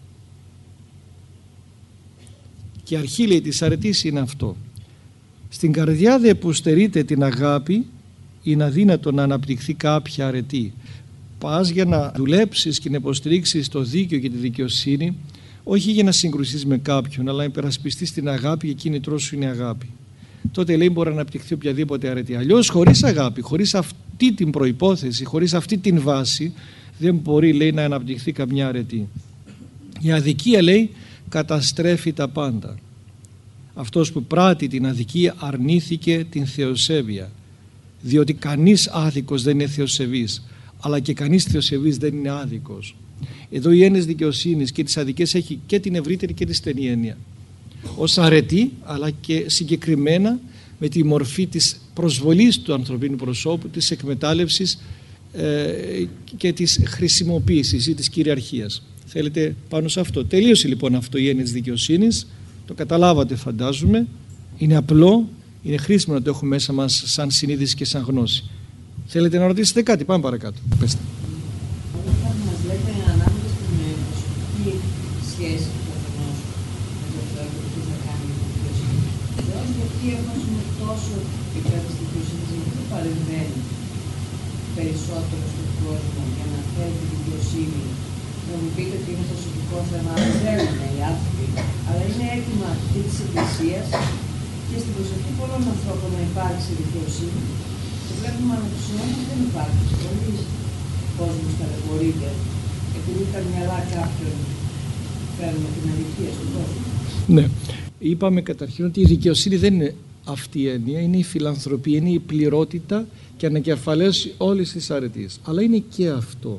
Και αρχή, λέει, της αρετής είναι αυτό. Στην καρδιά δε που στερείται την αγάπη είναι αδύνατο να αναπτυχθεί κάποια αρετή. Πας για να δουλέψεις και να υποστηρίξεις το δίκαιο και τη δικαιοσύνη, όχι για να συγκρουστείς με κάποιον, αλλά να υπερασπιστείς την αγάπη, και εκείνη τρόσο σου είναι αγάπη. Τότε, λέει, μπορεί να αναπτυχθεί οποιαδήποτε αρετή. Αλλιώς, χωρίς αγάπη, χωρίς αυτή την προϋπόθεση, χωρίς αυτή την βάση, δεν μπορεί, λέει, να αναπτυχθεί καμιά αρετή. Η αδικία, λέει, καταστρέφει τα πάντα. Αυτός που πράττει την αδικία αρνήθηκε την θεοσέβεια, διότι κανείς άδικος δεν είναι θεοσεβής, αλλά και κανείς θεοσεβής δεν είναι άδικος. Εδώ η έννοια δικαιοσύνης και της αδικίας έχει και την ευρύτερη και τη στενή έννοια, ως αρετή, αλλά και συγκεκριμένα με τη μορφή της προσβολής του ανθρωπίνου προσώπου, της εκμετάλλευσης ε, και της χρησιμοποίησης ή της κυριαρχίας. Θέλετε πάνω σε αυτό? Τελείωσε λοιπόν αυτό η έννοια της δικαιοσύνης. Το καταλάβατε, φαντάζομαι. Είναι απλό, είναι χρήσιμο να το έχουμε μέσα μας σαν συνείδηση και σαν γνώση. Θέλετε να ρωτήσετε κάτι? Πάμε παρακάτω. Πέστε. Όταν μας λέτε ανάμεσα στην προσωπική σχέση του καθενός με το Θεό και τι θα κάνει η δικαιοσύνη, Θεός, γιατί εφόσον είναι τόσο υπέρ της δικαιοσύνης, γιατί παρεμβαίνει περισσότερο στον κόσμο για να φέρει τη δικαιοσύνη? Να μου πείτε ότι είναι προσωπικό θέμα, δεν θέλουν οι άνθρωποι, αλλά είναι έτοιμα και της Εκκλησίας και στην προσοχή πολλών ανθρώπων να υπάρξει δικαιοσύνη. Και βλέπουμε αναπτυσσόμενα δεν υπάρχει. Πολλοί κόσμος ταλαιπωρείται επειδή τα μυαλά κάποιων φέρνουν την αδικία στον κόσμο. Ναι. Είπαμε καταρχήν ότι η δικαιοσύνη δεν είναι αυτή η έννοια, είναι η φιλανθρωπία, είναι η πληρότητα και ανακεφαλαίωση όλης της αρετής. Αλλά είναι και αυτό.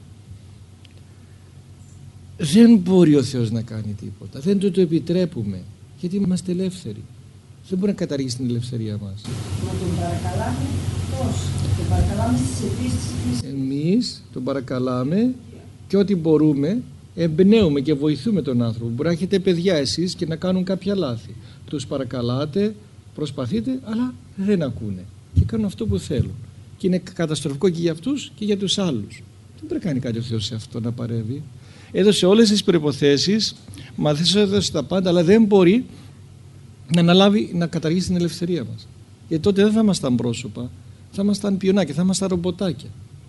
Δεν μπορεί ο Θεός να κάνει τίποτα. Δεν του το επιτρέπουμε. Γιατί είμαστε ελεύθεροι. Δεν μπορεί να καταργήσει την ελευθερία μας. Μα τον παρακαλάμε πώς? Τον παρακαλάμε στις αιτήσεις της Εκκλησίας. Εμείς τον παρακαλάμε και ό,τι μπορούμε εμπνέουμε και βοηθούμε τον άνθρωπο. Μπορεί να έχετε παιδιά εσείς και να κάνουν κάποια λάθη. Τους παρακαλάτε, προσπαθείτε, αλλά δεν ακούνε. Και κάνουν αυτό που θέλουν. Και είναι καταστροφικό και για αυτούς και για τους άλλους. Δεν πρέπει να κάνει κάτι ο Θεός σε αυτό, να παρεύει. Έδωσε όλες τις προϋποθέσεις, μας έδωσε τα πάντα, αλλά δεν μπορεί να αναλάβει, να καταργήσει την ελευθερία μας. Γιατί τότε δεν θα ήμασταν πρόσωπα, θα ήμασταν πιονάκια, θα ήμασταν ρομποτάκια.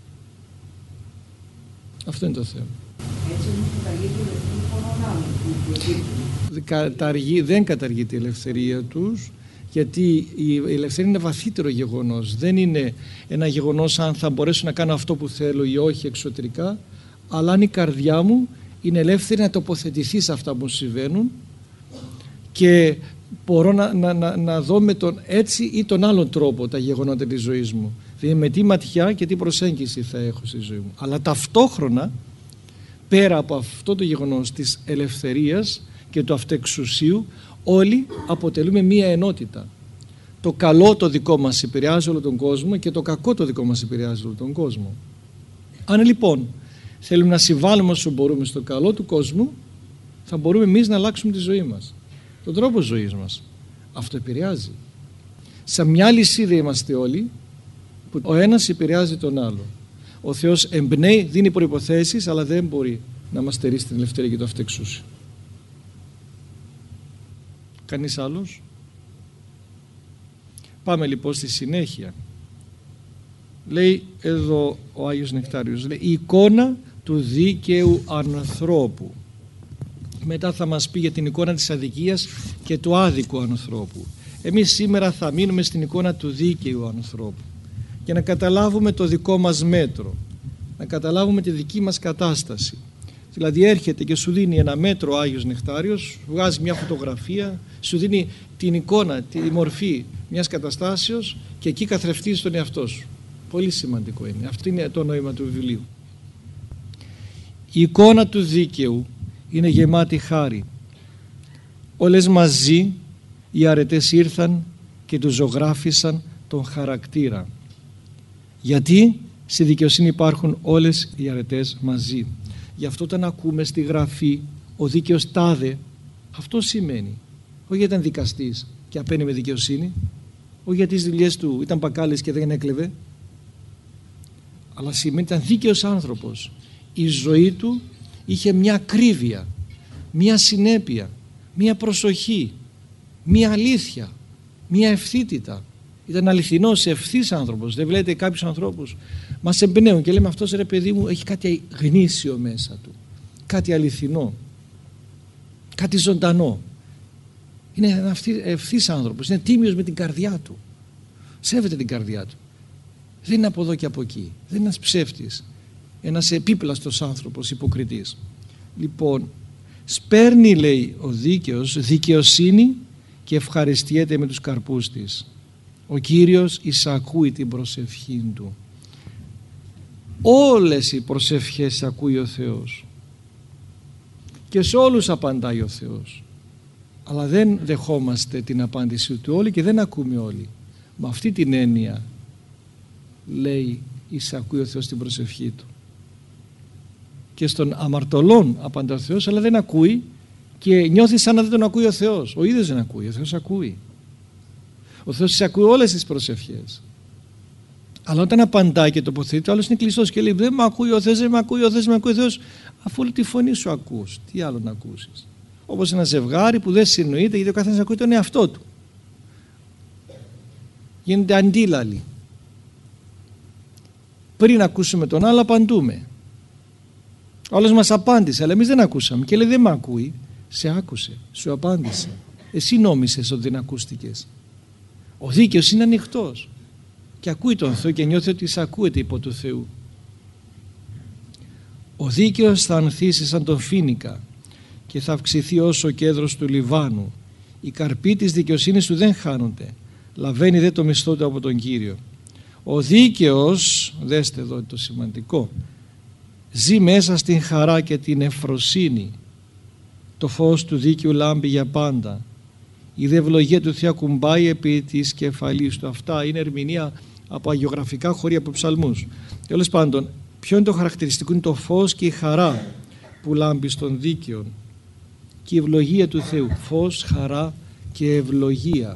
Αυτό είναι το θέμα. Έτσι όμως καταργεί την ελευθερία των άλλων που προκύπτουν. Καταργεί, δεν καταργεί την ελευθερία τους, Γιατί η ελευθερία είναι βαθύτερο γεγονός. Δεν είναι ένα γεγονός αν θα μπορέσω να κάνω αυτό που θέλω ή όχι εξωτερικά, αλλά αν η καρδιά μου είναι ελεύθερη να τοποθετηθεί σε αυτά που συμβαίνουν και μπορώ να, να, να, να δω με τον έτσι ή τον άλλον τρόπο τα γεγονότα της ζωής μου. Δηλαδή με τι ματιά και τι προσέγγιση θα έχω στη ζωή μου. Αλλά ταυτόχρονα, πέρα από αυτό το γεγονός της ελευθερίας και του αυτεξουσίου, όλοι αποτελούμε μία ενότητα. Το καλό το δικό μας επηρεάζει όλο τον κόσμο και το κακό το δικό μας επηρεάζει όλο τον κόσμο. Αν λοιπόν θέλουμε να συμβάλλουμε όσο μπορούμε στο καλό του κόσμου, θα μπορούμε εμείς να αλλάξουμε τη ζωή μας, τον τρόπο ζωής μας. Αυτό επηρεάζει. Σε μια λυσίδα είμαστε όλοι, που ο ένας επηρεάζει τον άλλο. Ο Θεός εμπνέει, δίνει προϋποθέσεις, αλλά δεν μπορεί να μας στερήσει την ελευθερία και το αυτεξούσιο. Κανείς άλλος? Πάμε λοιπόν στη συνέχεια. Λέει εδώ ο Άγιος Νεκτάριος, λέει, η εικόνα του δίκαιου ανθρώπου. Μετά θα μας πει για την εικόνα της αδικίας και του άδικου ανθρώπου. Εμείς σήμερα θα μείνουμε στην εικόνα του δίκαιου ανθρώπου για να καταλάβουμε το δικό μας μέτρο, να καταλάβουμε τη δική μας κατάσταση. Δηλαδή έρχεται και σου δίνει ένα μέτρο ο Άγιος Νεκτάριος, βγάζει μια φωτογραφία, σου δίνει την εικόνα, τη μορφή μιας καταστάσεως και εκεί καθρεφτίζεις τον εαυτό σου. Πολύ σημαντικό είναι. Αυτό είναι το νόημα του βιβλίου. Η εικόνα του δίκαιου είναι γεμάτη χάρη. Όλες μαζί οι αρετές ήρθαν και του ζωγράφισαν τον χαρακτήρα. Γιατί στη δικαιοσύνη υπάρχουν όλες οι αρετές μαζί. Γι' αυτό όταν ακούμε στη γραφή ο δίκαιος τάδε, αυτό σημαίνει. Όχι γιατί ήταν δικαστής και απένει με δικαιοσύνη, όχι γιατί τις δουλειές του ήταν μπακάλης και δεν έκλεβε, αλλά σημαίνει ήταν δίκαιος άνθρωπος. Η ζωή του είχε μια ακρίβεια, μια συνέπεια, μια προσοχή, μια αλήθεια, μια ευθύτητα. Ήταν αληθινός, ευθύς άνθρωπος. Δεν βλέπετε κάποιους ανθρώπους μας εμπνέουν και λέμε αυτός ρε παιδί μου έχει κάτι γνήσιο μέσα του, κάτι αληθινό, κάτι ζωντανό. Είναι ένα ευθύς άνθρωπος, είναι τίμιος με την καρδιά του, σέβεται την καρδιά του, δεν είναι από εδώ και από εκεί, δεν είναι ένας ψεύτης, ένας επίπλαστος άνθρωπος, υποκριτής. Λοιπόν, σπέρνει, λέει ο δίκαιος, δικαιοσύνη και ευχαριστιέται με τους καρπούς της. Ο Κύριος εισακούει την προσευχή του. Όλες οι προσευχές ακούει ο Θεός και σε όλους απαντάει ο Θεός, αλλά δεν δεχόμαστε την απάντηση του όλοι και δεν ακούμε όλοι. Με αυτή την έννοια λέει εισακούει ο Θεός την προσευχή του. Και στον αμαρτωλόν απαντά ο Θεός, αλλά δεν ακούει και νιώθει σαν να δεν τον ακούει ο Θεός. Ο ίδιος δεν ακούει, ο Θεός ακούει. Ο Θεός ακούει όλες τις προσευχές. Αλλά όταν απαντάει και τοποθετείται, ο άλλος είναι κλειστός και λέει δεν με ακούει ο Θεός, δεν με ακούει ο Θεός, δεν με ακούει ο Θεός, αφού όλη τη φωνή σου ακούς. Τι άλλο να ακούσεις? Όπως ένα ζευγάρι που δεν συνοείται γιατί ο καθένας ακούει τον εαυτό του. Γίνεται αντίλαλοι. Πριν ακούσουμε τον άλλο απαντούμε. Ο άλλος μας απάντησε, αλλά εμείς δεν ακούσαμε και λέει δεν με ακούει. Σε άκουσε, σου απάντησε. Εσύ νόμισες ότι δεν ακούστηκες. Ο δίκαιος είναι ανοιχτός και ακούει τον Θεό και νιώθει ότι εισακούεται υπό του Θεού. Ο δίκαιος θα ανθίσει σαν τον φοίνικα και θα αυξηθεί όσο ο κέδρος του Λιβάνου. Οι καρποί της δικαιοσύνης του δεν χάνονται. Λαβαίνει δε το μισθό του από τον Κύριο. Ο δίκαιος, δέστε εδώ το σημαντικό, ζει μέσα στην χαρά και την ευφροσύνη. Το φως του δίκαιου λάμπει για πάντα. Η δε ευλογία του Θεού ακουμπάει επί της κεφαλής του. Αυτά είναι ερμηνεία από αγιογραφικά χωρία από ψαλμούς. Τέλος πάντων, ποιο είναι το χαρακτηριστικό? Είναι το φως και η χαρά που λάμπει στον δίκαιο και η ευλογία του Θεού. Φως, χαρά και ευλογία.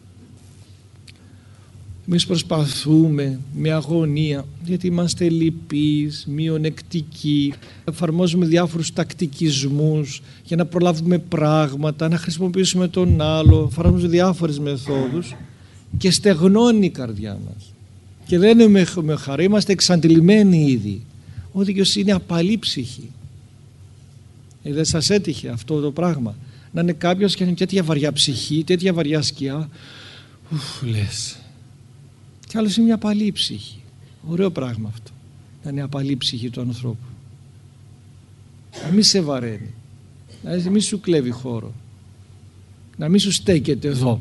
Εμείς προσπαθούμε με αγωνία, γιατί είμαστε λυπείς, μειονεκτικοί, εφαρμόζουμε διάφορους τακτικισμούς για να προλάβουμε πράγματα, να χρησιμοποιήσουμε τον άλλο, εφαρμόζουμε διάφορες μεθόδους και στεγνώνει η καρδιά μας. Και δεν είναι με χαρά, είμαστε εξαντλημένοι ήδη. Ο δίκαιος είναι απαλή ψυχή. Ε, δεν σας έτυχε αυτό το πράγμα? Να είναι κάποιος και είναι τέτοια βαριά ψυχή, τέτοια βαριά σκιά, Ουφ, λες. Κι άλλος είναι μια απαλή ψυχή. Ωραίο πράγμα αυτό. Να είναι απαλή ψυχή του ανθρώπου. Να μην σε βαραίνει. Να μην σου κλέβει χώρο. Να μην σου στέκεται εδώ.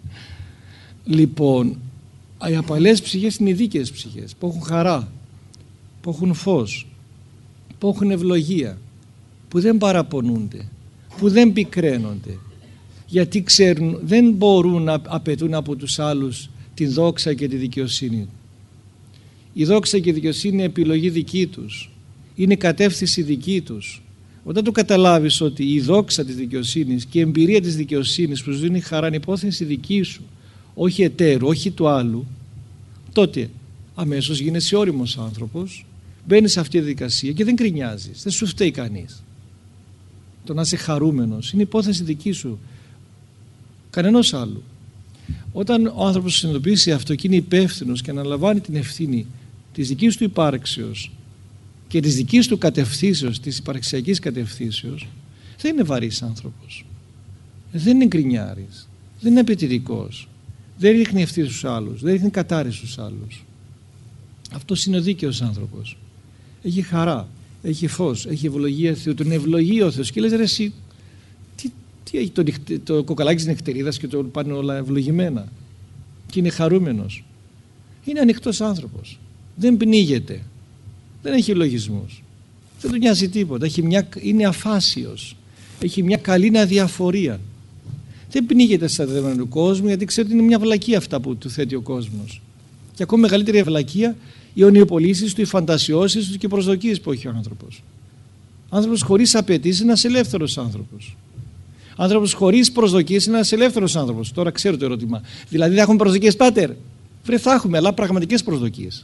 Λοιπόν, οι απαλές ψυχές είναι οι δίκαιες ψυχές που έχουν χαρά, που έχουν φως, που έχουν ευλογία, που δεν παραπονούνται, που δεν πικραίνονται, γιατί ξέρουν, δεν μπορούν να απαιτούν από τους άλλους τη δόξα και τη δικαιοσύνη. Η δόξα και η δικαιοσύνη είναι επιλογή δική τους, είναι κατεύθυνση δική τους. Όταν το καταλάβεις ότι η δόξα της δικαιοσύνης και η εμπειρία της δικαιοσύνης που σου δίνει χαρά είναι υπόθεση δική σου, όχι εταίρου, όχι του άλλου, τότε αμέσως γίνεσαι όριμος άνθρωπος, μπαίνεις σε αυτή τη διαδικασία και δεν κρινιάζεις, δεν σου φταίει κανείς. Το να είσαι χαρούμενος είναι υπόθεση δική σου, κανενός άλλου. Όταν ο άνθρωπος συνειδητοποιήσει αυτό και είναι υπεύθυνος και αναλαμβάνει την ευθύνη της δικής του υπάρξεως και της δικής του κατευθύνσεως, της υπαρξιακής κατευθύνσεως, δεν είναι βαρύς άνθρωπος, δεν είναι γκρινιάρης, δεν είναι απαιτητικός, δεν ρίχνει ευθύνη στους άλλους, δεν ρίχνει κατάρρηση στους άλλους. Αυτός είναι ο δίκαιος άνθρωπος. Έχει χαρά, έχει φως, έχει ευλογία Θεού, τον ευλογεί ο Θεός και λες ρε εσύ, τι, τι έχει το, το κοκαλάκι της νεκτερίδας και το πάνε όλα ευλογημένα και είναι χαρούμενος. Είναι ανοιχτός άνθρωπος, δεν πνίγεται, δεν έχει λογισμούς, δεν του νοιάζει τίποτα, έχει μια, είναι αφάσιος, έχει μια καλή αδιαφορία. Δεν πνίγεται στα δεδομένα του κόσμου, γιατί ξέρει ότι είναι μια βλακεία αυτά που του θέτει ο κόσμος. Και ακόμα μεγαλύτερη βλακεία οι ονειοπολίσεις του, οι φαντασιώσεις του και οι προσδοκίες που έχει ο άνθρωπος. Άνθρωπος χωρίς απαιτήσεις είναι ένας ελεύθερος άνθρωπος. Άνθρωπος χωρίς προσδοκίες είναι ένας ελεύθερος άνθρωπος. Τώρα ξέρω το ερώτημα. Δηλαδή θα έχουμε προσδοκίες, πάτερ? Βρε, θα έχουμε, αλλά πραγματικές προσδοκίες.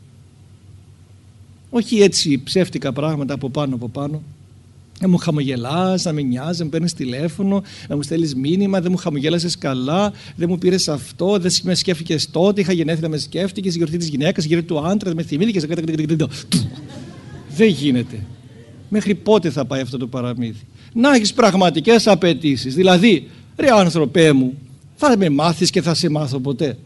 Όχι έτσι ψεύτικα πράγματα από πάνω από πάνω. Να μου χαμογελάς, να με νοιάζει, να μου παίρνεις τηλέφωνο, να μου στέλνεις μήνυμα, δεν μου χαμογέλασες καλά, δεν μου πήρες αυτό, δεν με σκέφτηκες τότε, είχα γενέθλια, με σκέφτηκες, η γιορτή της γυναίκας, η γιορτή του άντρα, με θυμήθηκες. Δεν γίνεται. Μέχρι πότε θα πάει αυτό το παραμύθι? Να έχεις πραγματικές απαιτήσεις. Δηλαδή, ρε άνθρωπέ μου, θα με μάθεις και θα σε μάθω ποτέ?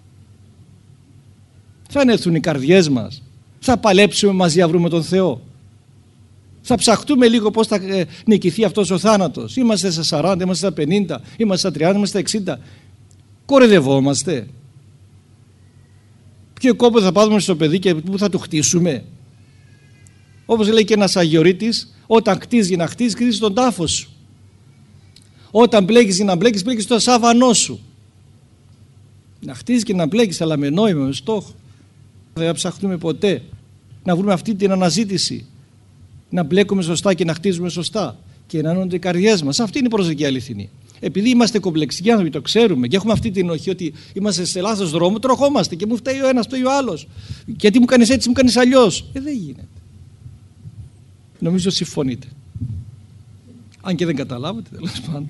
Θα έρθουν οι καρδιές μας, θα παλέψουμε μαζί να βρούμε τον Θεό. Θα ψαχτούμε λίγο πώς θα νικηθεί αυτός ο θάνατος. Είμαστε στα σαράντα, είμαστε στα πενήντα, είμαστε στα τριάντα, είμαστε στα εξήντα. Κορεδευόμαστε. Ποιο κόπο θα πάρουμε στο παιδί και πού θα το χτίσουμε? Όπως λέει και ένας αγιορείτης, όταν χτίζει να χτίζει, χτίζει τον τάφο σου. Όταν μπλέκεις για να μπλέκεις, μπλέκεις στο σάβανό σου. Να χτίζει και να μπλέκεις, αλλά με νόημα, με στόχο. Δεν θα ψαχτούμε ποτέ να βρούμε αυτή την αναζήτηση. Να μπλέκουμε σωστά και να χτίζουμε σωστά και να ενώνονται οι καρδιές μας. Αυτή είναι η προσδοκία αληθινή. Επειδή είμαστε κομπλεξικοί άνθρωποι, το ξέρουμε και έχουμε αυτή την ενοχή ότι είμαστε σε λάθος δρόμο, τροχόμαστε και μου φταίει ο ένας, φταίει ο άλλος. Γιατί μου κάνεις έτσι, μου κάνεις αλλιώς. Ε, δεν γίνεται. Νομίζω συμφωνείτε. Αν και δεν καταλάβατε, τέλος πάντων.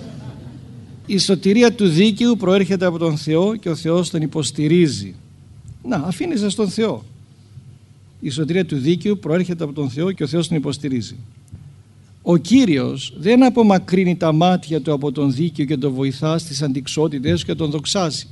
Η σωτηρία του δίκαιου προέρχεται από τον Θεό και ο Θεός τον υποστηρίζει. Να, αφήνεσαι στον Θεό. Η σωτηρία του δίκαιου προέρχεται από τον Θεό και ο Θεός τον υποστηρίζει. Ο Κύριος δεν απομακρύνει τα μάτια του από τον δίκαιο και τον βοηθά στις αντιξότητες και τον δοξάζει.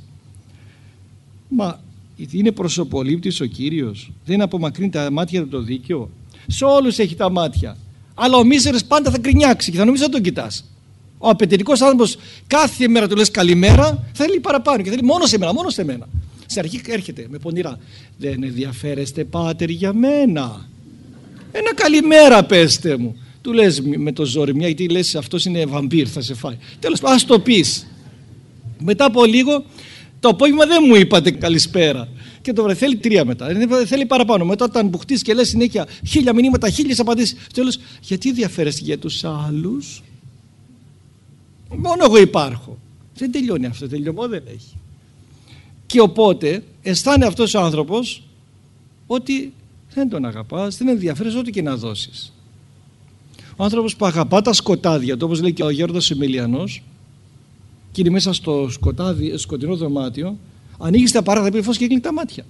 Μα είναι προσωπολήπτης ο Κύριος? Δεν απομακρύνει τα μάτια του από το δίκαιο? Σε όλους έχει τα μάτια. Αλλά ο μίζερος πάντα θα γκρινιάξει και θα νομίζει να τον κοιτάς. Ο απαιτητικός άνθρωπος κάθε μέρα του λες καλημέρα, θέλει παραπάνω και θέλει μόνο σε μένα, μόνο σε μένα. Στην αρχή έρχεται με πονηρά. Δεν ενδιαφέρεστε πάτερ για μένα? Ένα καλημέρα πέστε μου. Του λες με το ζόρι, μια γιατί λες αυτός είναι βαμπύρ, θα σε φάει. Τέλος πάντων, ας το πεις. Μετά από λίγο, το απόγευμα δεν μου είπατε καλησπέρα. Και το βρε, θέλει τρία μετά. Θέλει παραπάνω. Μετά, όταν μπουχτείς και λες συνέχεια χίλια μηνύματα, χίλιες απαντήσεις. Τέλος, γιατί ενδιαφέρεσαι για τους άλλους? Μόνο εγώ υπάρχω. Δεν τελειώνει αυτό. Τελειωμό δεν έχει. Και οπότε αισθάνεται αυτός ο άνθρωπος ότι δεν τον αγαπάς, δεν ενδιαφέρεσαι ό,τι και να δώσεις. Ο άνθρωπος που αγαπά τα σκοτάδια, το όπως λέει και ο Γέροντας Εμιλιανός, και είναι μέσα στο σκοτάδι, σκοτεινό δωμάτιο, ανοίγεις τα παράθυρα, πει φως και κλείνει τα μάτια.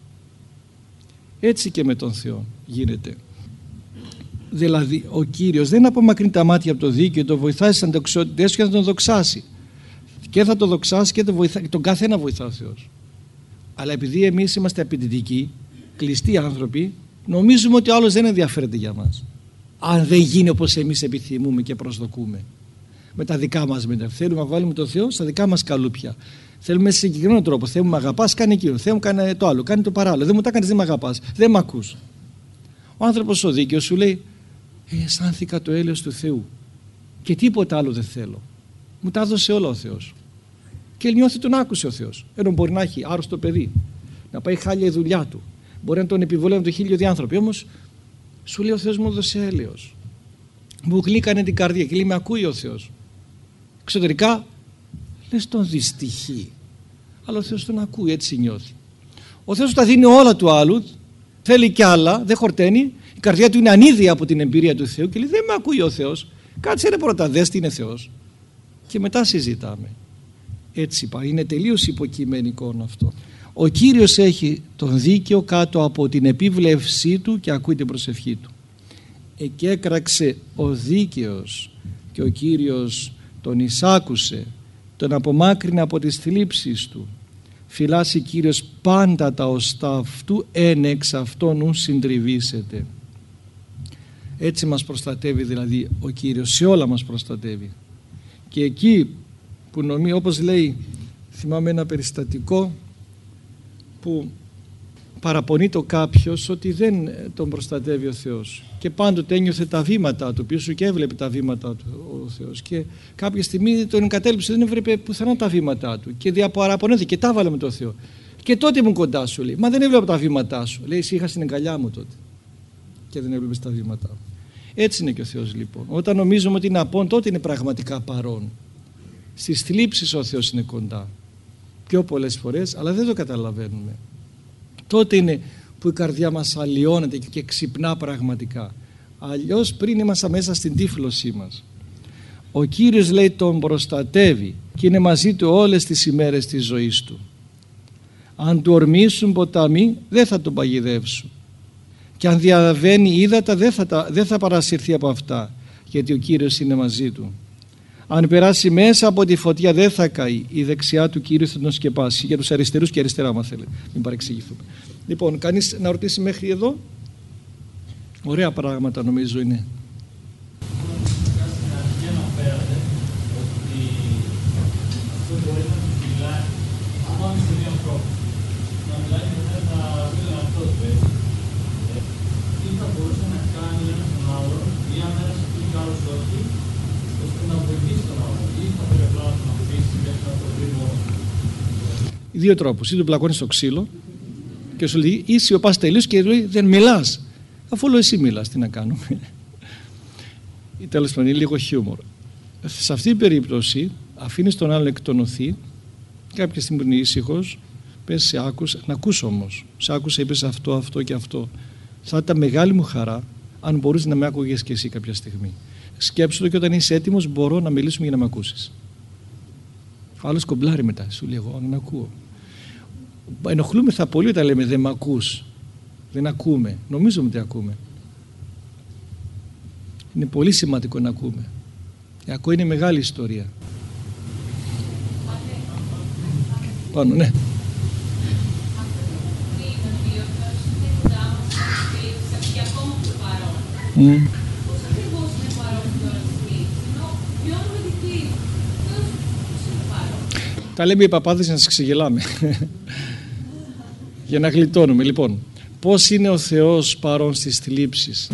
Έτσι και με τον Θεό γίνεται. Δηλαδή ο Κύριος δεν απομακρύνει τα μάτια από το δίκαιο, τον βοηθάει στις ανταξιότητες και θα τον δοξάσει. Και θα το δοξάσει και τον, βοηθά, τον καθένα βοηθά ο Θεός. Αλλά επειδή εμείς είμαστε απαιτητικοί, κλειστοί άνθρωποι, νομίζουμε ότι ο άλλος δεν ενδιαφέρεται για μας. Αν δεν γίνει όπως εμείς επιθυμούμε και προσδοκούμε. Με τα δικά μας μέτρα. Θέλουμε να βάλουμε τον Θεό στα δικά μας καλούπια. Θέλουμε σε συγκεκριμένο τρόπο. Θέλουμε να με αγαπάς, κάνει εκείνο. Θέλουμε κάνει το άλλο, κάνει το παράλληλο. Δεν μου τα κάνεις, δεν με αγαπάς, δεν με ακούς. Ο άνθρωπος ο δίκαιος σου λέει: ε, αισθάνθηκα το έλεος του Θεού και τίποτα άλλο δεν θέλω. Μου τα έδωσε όλα ο Θεός. Και νιώθει τον άκουσε ο Θεός. Ενώ μπορεί να έχει άρρωστο παιδί, να πάει χάλια η δουλειά του, μπορεί να τον επιβολεύουν το χίλιο διάνθρωποι. Όμως σου λέει ο Θεός μου έδωσε έλεος. Μου γλύκανε την καρδία και λέει: με ακούει ο Θεός. Εξωτερικά λες τον δυστυχεί, αλλά ο Θεός τον ακούει, έτσι νιώθει. Ο Θεός τα δίνει όλα του άλλου, θέλει κι άλλα, δεν χορταίνει, η καρδιά του είναι ανίδια από την εμπειρία του Θεού και λέει: δεν με ακούει ο Θεός, κάτσε ρε πρώτα, δες τι είναι Θεός και μετά συζητάμε. Έτσι πάει, είναι τελείως υποκειμενικό αυτό. Ο Κύριος έχει τον δίκαιο κάτω από την επίβλεψή του και ακούει την προσευχή του. Εκεί έκραξε ο δίκαιος και ο Κύριος τον εισάκουσε, τον απομάκρυνε από τις θλίψεις του. Φυλάσσει Κύριος πάντα τα οστά αυτού, εν εξ αυτών ου συντριβήσετε. Έτσι μας προστατεύει δηλαδή ο Κύριος, σε όλα μας προστατεύει. Και εκεί που νομίζει, όπως λέει, θυμάμαι ένα περιστατικό που παραπονεί το κάποιος ότι δεν τον προστατεύει ο Θεός και πάντοτε ένιωθε τα βήματα του πίσω και έβλεπε τα βήματα του ο Θεός και κάποια στιγμή τον εγκατέλειψε, δεν έβλεπε πουθενά τα βήματα του και διαπαραπονέθηκε και τα έβαλε με τον Θεό. Και τότε ήμουν κοντά σου, λέει, μα δεν έβλεπα τα βήματά σου. Λέει, εσύ είχα στην αγκαλιά μου τότε και δεν έβλεπες τα βήματά μου. Έτσι είναι και ο Θεός λοιπόν. Όταν νομίζουμε ότι είναι απόν, τότε είναι πραγματικά παρόν. Στις θλίψεις ο Θεός είναι κοντά πιο πολλές φορές, αλλά δεν το καταλαβαίνουμε. Τότε είναι που η καρδιά μας αλλοιώνεται και ξυπνά πραγματικά. Αλλιώς πριν είμαστε μέσα στην τύφλωσή μας. Ο Κύριος, λέει, τον προστατεύει και είναι μαζί του όλες τις ημέρες της ζωής του. Αν του ορμήσουν ποταμοί, δεν θα τον παγιδεύσουν. Και αν διαβαίνει ύδατα, δεν θα, τα, δεν θα παρασυρθεί από αυτά, γιατί ο Κύριος είναι μαζί του. Αν περάσει μέσα από τη φωτιά, δεν θα καεί. Η δεξιά του Κύριου θα τον σκεπάσει. Για τους αριστερούς και αριστερά, άμα θέλετε. Μην παρεξηγηθούμε. Λοιπόν, κανείς να ρωτήσει μέχρι εδώ? Ωραία πράγματα νομίζω είναι. Δύο τρόπους. Ή του πλακώνεις στο ξύλο και σου λέει ή σιωπάς τελείως και λέει δεν μιλάς. Αφού όλο εσύ μιλάς, τι να κάνουμε. Ή τέλος πάντων, λίγο χιούμορ. Σε αυτή την περίπτωση αφήνεις τον άλλο εκτονωθεί, κάποια στιγμή είναι ήσυχος, πες σε άκουσα, να ακούς όμως. Σε άκουσα, είπες αυτό, αυτό και αυτό. Θα ήταν μεγάλη μου χαρά αν μπορείς να με άκουγες και εσύ κάποια στιγμή. Σκέψου το και όταν είσαι έτοιμος μπορώ να μιλήσουμε για να με ακούσεις. Ο άλλος κομπλάρει μετά, σου λέει εγώ να ακούω. Ενοχλούμεθα πολύ όταν λέμε δεν με ακούς, δεν ακούμε. Νομίζουμε ότι ακούμε. Είναι πολύ σημαντικό να ακούμε. Η ακοή είναι μεγάλη ιστορία. Πάνω, ναι. Mm. Τα λέμε οι παπάδες να σας ξεγελάμε για να γλιτώνουμε. Λοιπόν, πώς είναι ο Θεός παρόν στις θλίψεις?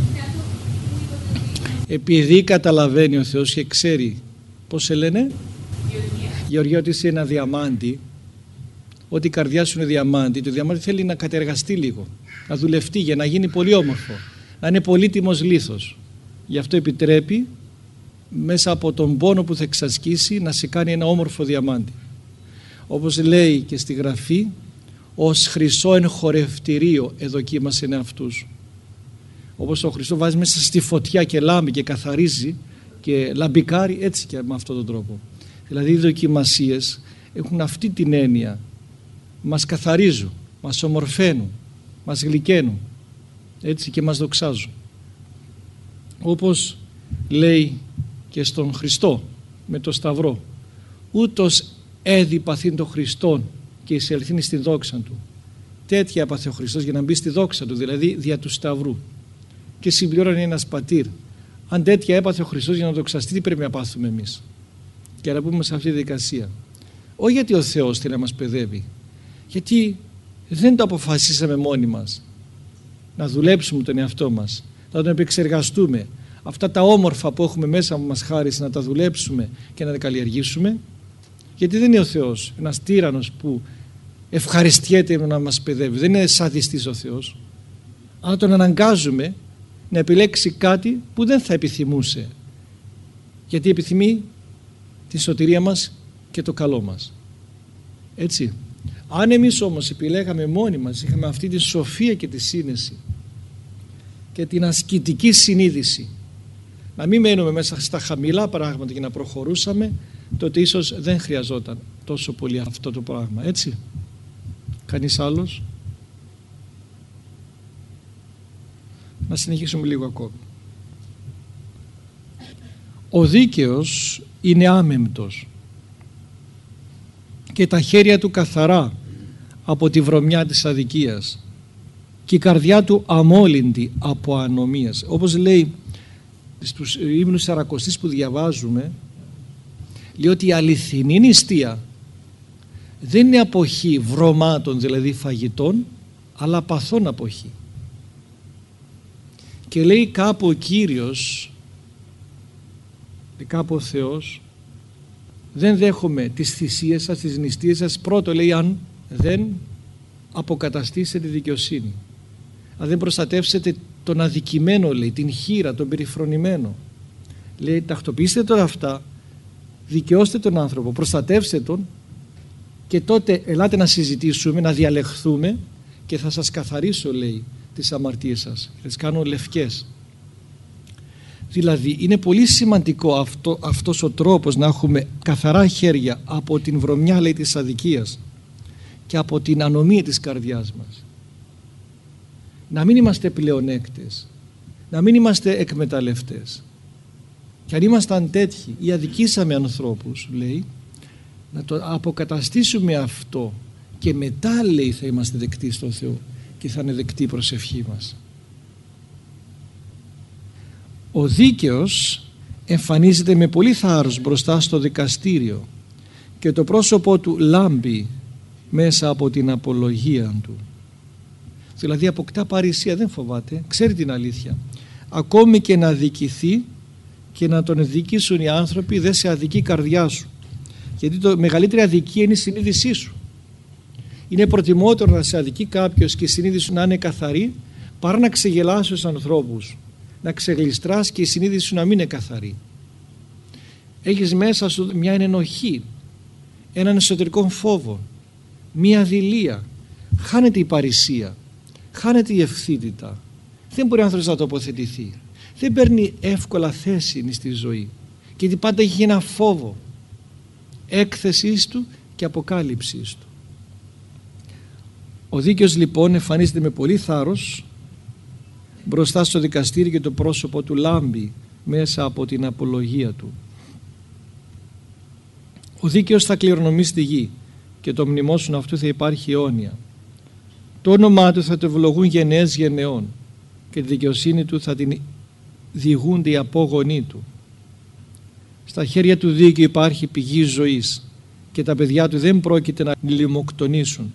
Επειδή καταλαβαίνει ο Θεός και ξέρει, πώς σε λένε, Γεωργία, Γεωργία ότι είσαι ένα διαμάντι, ότι η καρδιά σου είναι διαμάντι. Το διαμάντι θέλει να κατεργαστεί λίγο, να δουλευτεί για να γίνει πολύ όμορφο, να είναι πολύτιμος λίθος. Γι' αυτό επιτρέπει μέσα από τον πόνο που θα εξασκήσει να σε κάνει ένα όμορφο διαμάντι. Όπως λέει και στη Γραφή, ως χρυσό εν χορευτηρίο εδοκίμασεν αυτούς. Όπως ο Χριστό βάζει μέσα στη φωτιά και λάμπει και καθαρίζει και λαμπικάρει, έτσι και με αυτόν τον τρόπο. Δηλαδή οι δοκιμασίες έχουν αυτή την έννοια. Μας καθαρίζουν, μας ομορφαίνουν, μας γλυκαίνουν, έτσι, και μας δοξάζουν. Όπως λέει και στον Χριστό με το Σταυρό, ούτως έδι παθήν τον Χριστόν και εισελθήν στη δόξα του. Τέτοια έπαθε ο Χριστός για να μπει στη δόξα του, δηλαδή δια του Σταυρού. Και συμπληρώνει ένας πατήρ. Αν τέτοια έπαθε ο Χριστός για να δοξαστεί, τι πρέπει να πάθουμε εμείς? Και να πούμε σε αυτή τη δικασία. Όχι γιατί ο Θεός θέλει να μας παιδεύει, γιατί δεν το αποφασίσαμε μόνοι μας να δουλέψουμε τον εαυτό μας, να τον επεξεργαστούμε, αυτά τα όμορφα που έχουμε μέσα μας χάρισε να τα δουλέψουμε και να τα καλλιεργήσουμε. Γιατί δεν είναι ο Θεός ένας τύραννος που ευχαριστιέται να μας παιδεύει, δεν είναι σαδιστής ο Θεός. Αν τον αναγκάζουμε να επιλέξει κάτι που δεν θα επιθυμούσε, γιατί επιθυμεί τη σωτηρία μας και το καλό μας. Έτσι. Αν εμείς όμως επιλέγαμε μόνοι μας, είχαμε αυτή τη σοφία και τη σύνεση και την ασκητική συνείδηση, να μην μένουμε μέσα στα χαμηλά πράγματα και να προχωρούσαμε, τότε ίσως δεν χρειαζόταν τόσο πολύ αυτό το πράγμα. Έτσι. Κανείς άλλος? Να συνεχίσουμε λίγο ακόμη. Ο δίκαιος είναι άμεμπτος και τα χέρια του καθαρά από τη βρωμιά της αδικίας και η καρδιά του αμόλυντη από ανομίας. Όπως λέει στους ύμνους Σαρακοστής που διαβάζουμε, λέει ότι η αληθινή νηστεία δεν είναι αποχή βρωμάτων, δηλαδή φαγητών, αλλά παθών αποχή. Και λέει κάπου ο Κύριος, κάπου ο Θεός, δεν δέχομαι τις θυσίες σας, τις νηστείες σας, πρώτο λέει, αν δεν αποκαταστήσετε τη δικαιοσύνη, αν δεν προστατεύσετε τον αδικημένο, λέει, την χήρα, τον περιφρονημένο. Λέει, τακτοποιήστε τώρα αυτά, δικαιώστε τον άνθρωπο, προστατεύστε τον και τότε ελάτε να συζητήσουμε, να διαλεχθούμε και θα σας καθαρίσω, λέει, τις αμαρτίες σας, θα τις κάνω λευκές. Δηλαδή είναι πολύ σημαντικό αυτό, αυτός ο τρόπος να έχουμε καθαρά χέρια από την βρωμιά, λέει, της αδικίας και από την ανομία της καρδιάς μας. Να μην είμαστε πλεονέκτες, να μην είμαστε εκμεταλλευτές. Και αν ήμασταν τέτοιοι ή αδικήσαμε ανθρώπους, λέει, να το αποκαταστήσουμε αυτό και μετά, λέει, θα είμαστε δεκτοί στον Θεό και θα είναι δεκτή η προσευχή μας. Ο δίκαιος εμφανίζεται με πολύ θάρρος μπροστά στο δικαστήριο και το πρόσωπό του λάμπει μέσα από την απολογία του. Δηλαδή αποκτά παρησία, δεν φοβάται, ξέρει την αλήθεια. Ακόμη και να αδικηθεί και να τον δικήσουν οι άνθρωποι, δεν σε αδικεί η καρδιά σου. Γιατί το μεγαλύτερη αδικία είναι η συνείδησή σου. Είναι προτιμότερο να σε αδικεί κάποιος και η συνείδηση σου να είναι καθαρή, παρά να ξεγελάσει τους ανθρώπους, να ξεγλιστράς και η συνείδηση σου να μην είναι καθαρή. Έχεις μέσα σου μια ενοχή, έναν εσωτερικό φόβο, μια δειλία. Χάνεται η παρησία, χάνεται η ευθύτητα. Δεν μπορεί ο άνθρωπος να τοποθετηθεί. Δεν παίρνει εύκολα θέση στη ζωή. Γιατί πάντα έχει ένα φόβο έκθεσης του και αποκάλυψης του. Ο δίκαιος λοιπόν εμφανίζεται με πολύ θάρρος μπροστά στο δικαστήριο και το πρόσωπο του λάμπει μέσα από την απολογία του. Ο δίκαιος θα κληρονομήσει τη γη και το μνημόσυνο αυτού θα υπάρχει αιώνια. Το όνομά του θα το ευλογούν γενναίες γενεών και τη δικαιοσύνη του θα την διηγούνται οι απόγονοί του. Στα χέρια του δίκαιου υπάρχει πηγή ζωής και τα παιδιά του δεν πρόκειται να λιμοκτονήσουν.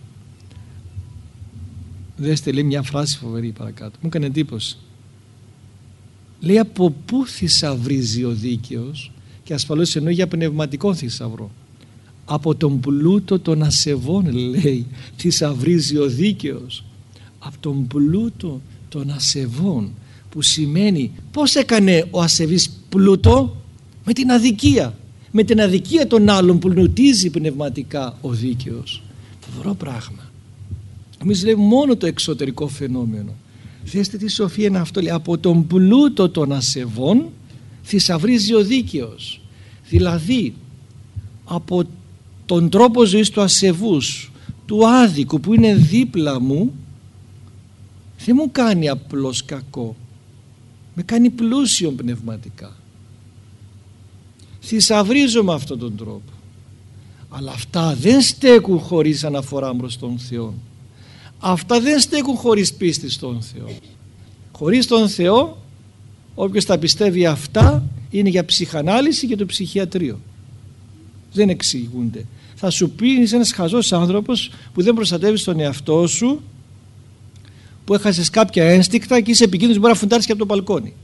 Δέστε, λέει μια φράση φοβερή παρακάτω, μου έκανε εντύπωση. Λέει, από πού θησαυρίζει ο δίκαιος, και ασφαλώς εννοεί για πνευματικό θησαυρό. Από τον πλούτο των ασεβών, λέει, θησαυρίζει ο δίκαιος. Από τον πλούτο των ασεβών, που σημαίνει πώς έκανε ο ασεβής πλούτο? Με την αδικία. Με την αδικία των άλλων πλουτίζει πνευματικά ο δίκαιος. Φοβερό πράγμα. Εμείς λέμε μόνο το εξωτερικό φαινόμενο. Δέστε τι σοφία είναι αυτό, λέει, από τον πλούτο των ασεβών θησαυρίζει ο δίκαιος. Δηλαδή από τον τρόπο ζωής του ασεβούς, του άδικου που είναι δίπλα μου, δεν μου κάνει απλώς κακό, με κάνει πλούσιο πνευματικά. Θησαυρίζω με αυτόν τον τρόπο. Αλλά αυτά δεν στέκουν χωρίς αναφορά προς τον Θεό. Αυτά δεν στέκουν χωρίς πίστη στον Θεό. Χωρίς τον Θεό, όποιος τα πιστεύει αυτά, είναι για ψυχανάλυση και το ψυχιατρίο. Δεν εξηγούνται. Θα σου πει, είσαι ένας χαζός άνθρωπος που δεν προστατεύεις τον εαυτό σου, που έχασες κάποια ένστικτα και είσαι επικίνδυνος, μπορεί να φουντάρεις και από το μπαλκόνι.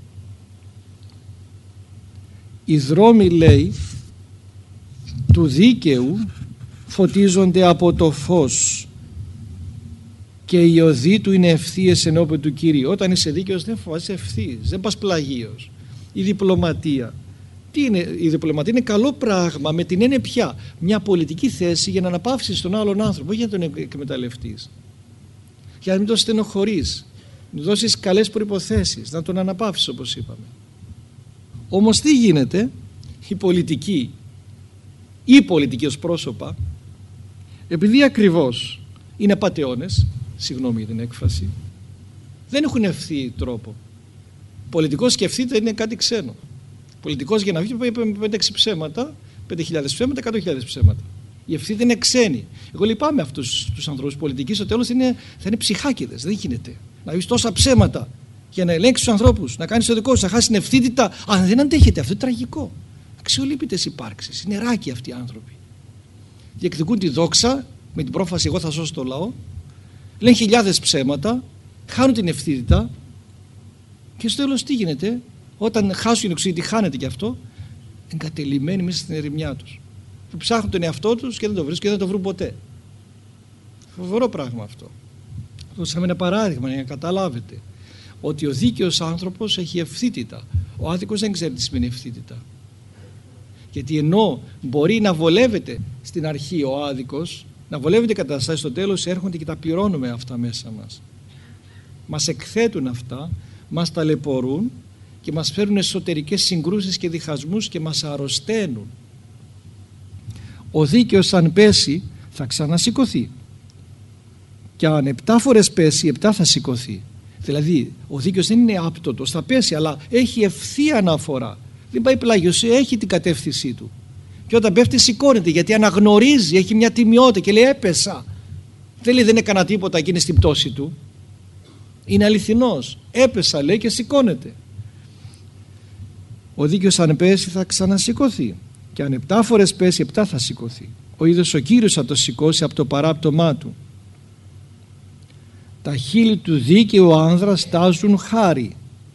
Οι δρόμοι, λέει, του δίκαιου φωτίζονται από το φως και οι οδοί του είναι ευθείες ενώπιον του Κυρίου. Όταν είσαι δίκαιος δεν φοβάσαι ευθείες, δεν πας πλαγίος. Η διπλωματία. Τι είναι η διπλωματία? Είναι καλό πράγμα, με την έννοια πια μια πολιτική θέση για να αναπαύσεις τον άλλον άνθρωπο, όχι για να τον εκμεταλλευτείς, για να μην τον στενοχωρείς, να δώσεις καλές προϋποθέσεις, να τον αναπαύσεις όπως είπαμε. Όμως τι γίνεται? Οι πολιτικοί ή οι πολιτικοί ως πρόσωπα, επειδή ακριβώς είναι απατεώνες, συγγνώμη για την έκφραση, δεν έχουν ευθύ τρόπο. Πολιτικός σκεφτείτε είναι κάτι ξένο. Πολιτικός για να βγει είπε πέντε έξι ψέματα, πέντε χιλιάδες ψέματα, εκατό χιλιάδες ψέματα. Η ευθύνη είναι ξένη. Εγώ λυπάμαι αυτούς τους ανθρώπους πολιτικοί, στο τέλος είναι, θα είναι ψυχάκιδες. Δεν γίνεται. Να βγεις τόσα ψέματα για να ελέγξεις τους ανθρώπους, να κάνεις το δικό σου, να χάσεις την ευθύτητα. Αν δεν αντέχετε, αυτό είναι τραγικό. Αξιολύπητες υπάρξεις. Είναι ράκοι αυτοί οι άνθρωποι. Διεκδικούν τη δόξα με την πρόφαση εγώ θα σώσω το λαό. Λένε χιλιάδες ψέματα, χάνουν την ευθύτητα και στο τέλος τι γίνεται? Όταν χάσουν την εξουσία, τη χάνεται και αυτό, εγκατελειμμένοι μέσα στην ερημιά τους. Που ψάχνουν τον εαυτό τους και δεν το βρίσκουν και δεν το βρουν ποτέ. Φοβερό πράγμα αυτό. Δώσαμε ένα παράδειγμα για να καταλάβετε ότι ο δίκαιος άνθρωπος έχει ευθύτητα. Ο άδικος δεν ξέρει τι σημαίνει ευθύτητα. Γιατί ενώ μπορεί να βολεύεται στην αρχή ο άδικος, να βολεύεται καταστάσεις, στο τέλος έρχονται και τα πληρώνουμε αυτά μέσα μας. Μας εκθέτουν αυτά, μας ταλαιπωρούν και μας φέρουν εσωτερικές συγκρούσεις και διχασμούς και μας αρρωσταίνουν. Ο δίκαιος αν πέσει θα ξανασηκωθεί και αν επτά φορές πέσει, επτά θα σηκωθεί. Δηλαδή ο δίκαιος δεν είναι άπτωτος, θα πέσει, αλλά έχει ευθεία αναφορά. Δεν πάει πλάγιος, έχει την κατεύθυνσή του. Και όταν πέφτει σηκώνεται, γιατί αναγνωρίζει, έχει μια τιμιότητα και λέει έπεσα. Δεν λέει δεν έκανα τίποτα και είναι στην πτώση του. Είναι αληθινός. Έπεσα λέει και σηκώνεται. Ο δίκαιος αν πέσει θα ξανασηκωθεί. Και αν επτά φορές πέσει, επτά θα σηκωθεί. Ο ίδιος ο Κύριος θα το σηκώσει από το παράπτωμά του. Τα χείλη του δίκαιου άνδρα στάζουν χάρη.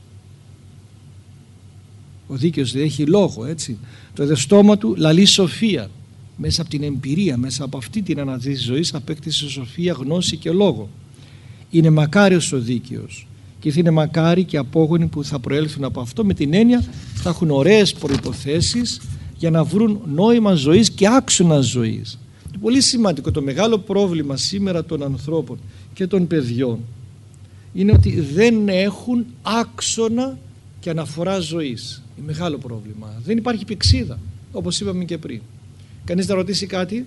Ο δίκαιος δεν έχει λόγο, έτσι. Το δε στόμα του λαλεί σοφία. Μέσα από την εμπειρία, μέσα από αυτή την αναζήτηση ζωής απέκτησε σοφία, γνώση και λόγο. Είναι μακάριος ο δίκαιος και θα είναι μακάρι και απόγονοι που θα προέλθουν από αυτό, με την έννοια θα έχουν ωραίες προϋποθέσεις για να βρουν νόημα ζωής και άξονα ζωής. Είναι πολύ σημαντικό. Το μεγάλο πρόβλημα σήμερα των ανθρώπων και των παιδιών είναι ότι δεν έχουν άξονα και αναφορά ζωής. Είναι μεγάλο πρόβλημα. Δεν υπάρχει πηξίδα, όπως είπαμε και πριν. Κανείς να ρωτήσει κάτι?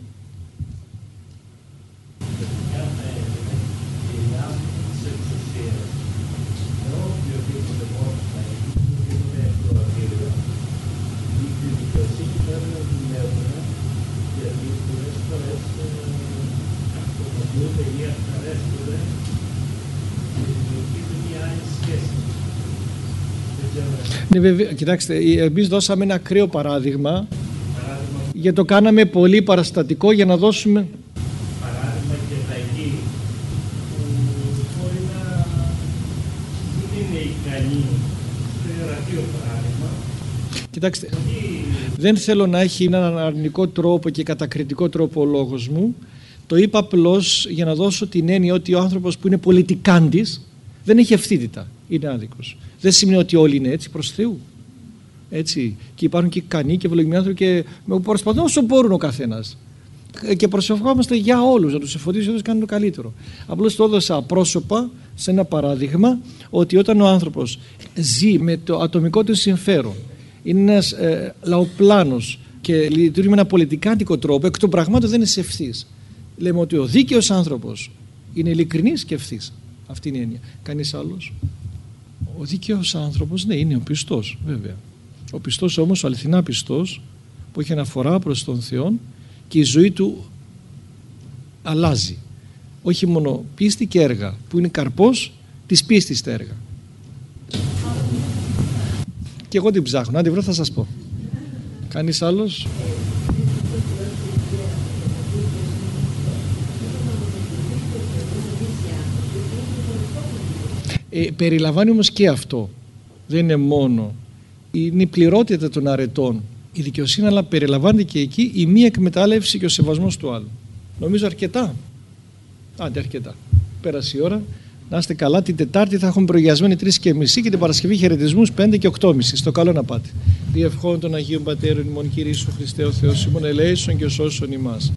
Ναι, βέβαια, κοιτάξτε, εμείς δώσαμε ένα ακραίο παράδειγμα, παράδειγμα γιατί το κάναμε πολύ παραστατικό για να δώσουμε παράδειγμα και ταγή που μπορεί να μην είναι ικανή στο ιερατείο παράδειγμα. Κοιτάξτε, δεν θέλω να έχει έναν αρνητικό τρόπο και κατακριτικό τρόπο ο λόγος μου. Το είπα απλώς για να δώσω την έννοια ότι ο άνθρωπος που είναι πολιτικάντης δεν έχει ευθύτητα, είναι άδικος. Δεν σημαίνει ότι όλοι είναι έτσι, προς Θεού. Έτσι. Και υπάρχουν και ικανοί και ευλογημένοι άνθρωποι και προσπαθούν όσο μπορούν ο καθένας. Και προσευχόμαστε για όλους, να τους εφωτίσει όλους, κάνουν το καλύτερο. Απλώς το έδωσα πρόσωπα σε ένα παράδειγμα ότι όταν ο άνθρωπος ζει με το ατομικό του συμφέρον, είναι ένας ε, λαοπλάνος και λειτουργεί με ένα πολιτικάντικο τρόπο, εκ των πραγμάτων δεν είναι σε ευθύς. Λέμε ότι ο δίκαιος άνθρωπος είναι ειλικρινής και ευθύς. Αυτή είναι η έννοια. Κανείς άλλος? Ο δίκαιος άνθρωπος, ναι, είναι ο πιστός, βέβαια. Ο πιστός όμως, ο αληθινά πιστός, που έχει αναφορά προς τον Θεό και η ζωή του αλλάζει. Όχι μόνο πίστη και έργα, που είναι καρπός της πίστης τα έργα. Και εγώ την ψάχνω, αν τη βρω θα σας πω. Κανείς άλλος? Ε, περιλαμβάνει όμως και αυτό. Δεν είναι μόνο. Είναι η πληρότητα των αρετών η δικαιοσύνη, αλλά περιλαμβάνεται και εκεί η μη εκμετάλλευση και ο σεβασμός του άλλου. Νομίζω αρκετά. Άντε αρκετά. Πέρασε η ώρα. Να είστε καλά. Την Τετάρτη θα έχουμε προγιασμένη τρεις και μισή και την Παρασκευή χαιρετισμούς πέντε και οκτώ και μισή. Στο καλό να πάτε. Διευχών των Αγίων Πατέρων ημών Κύριε Ιησού Χριστέ ο Θεός ημών ελέησον και σώσον ημάς.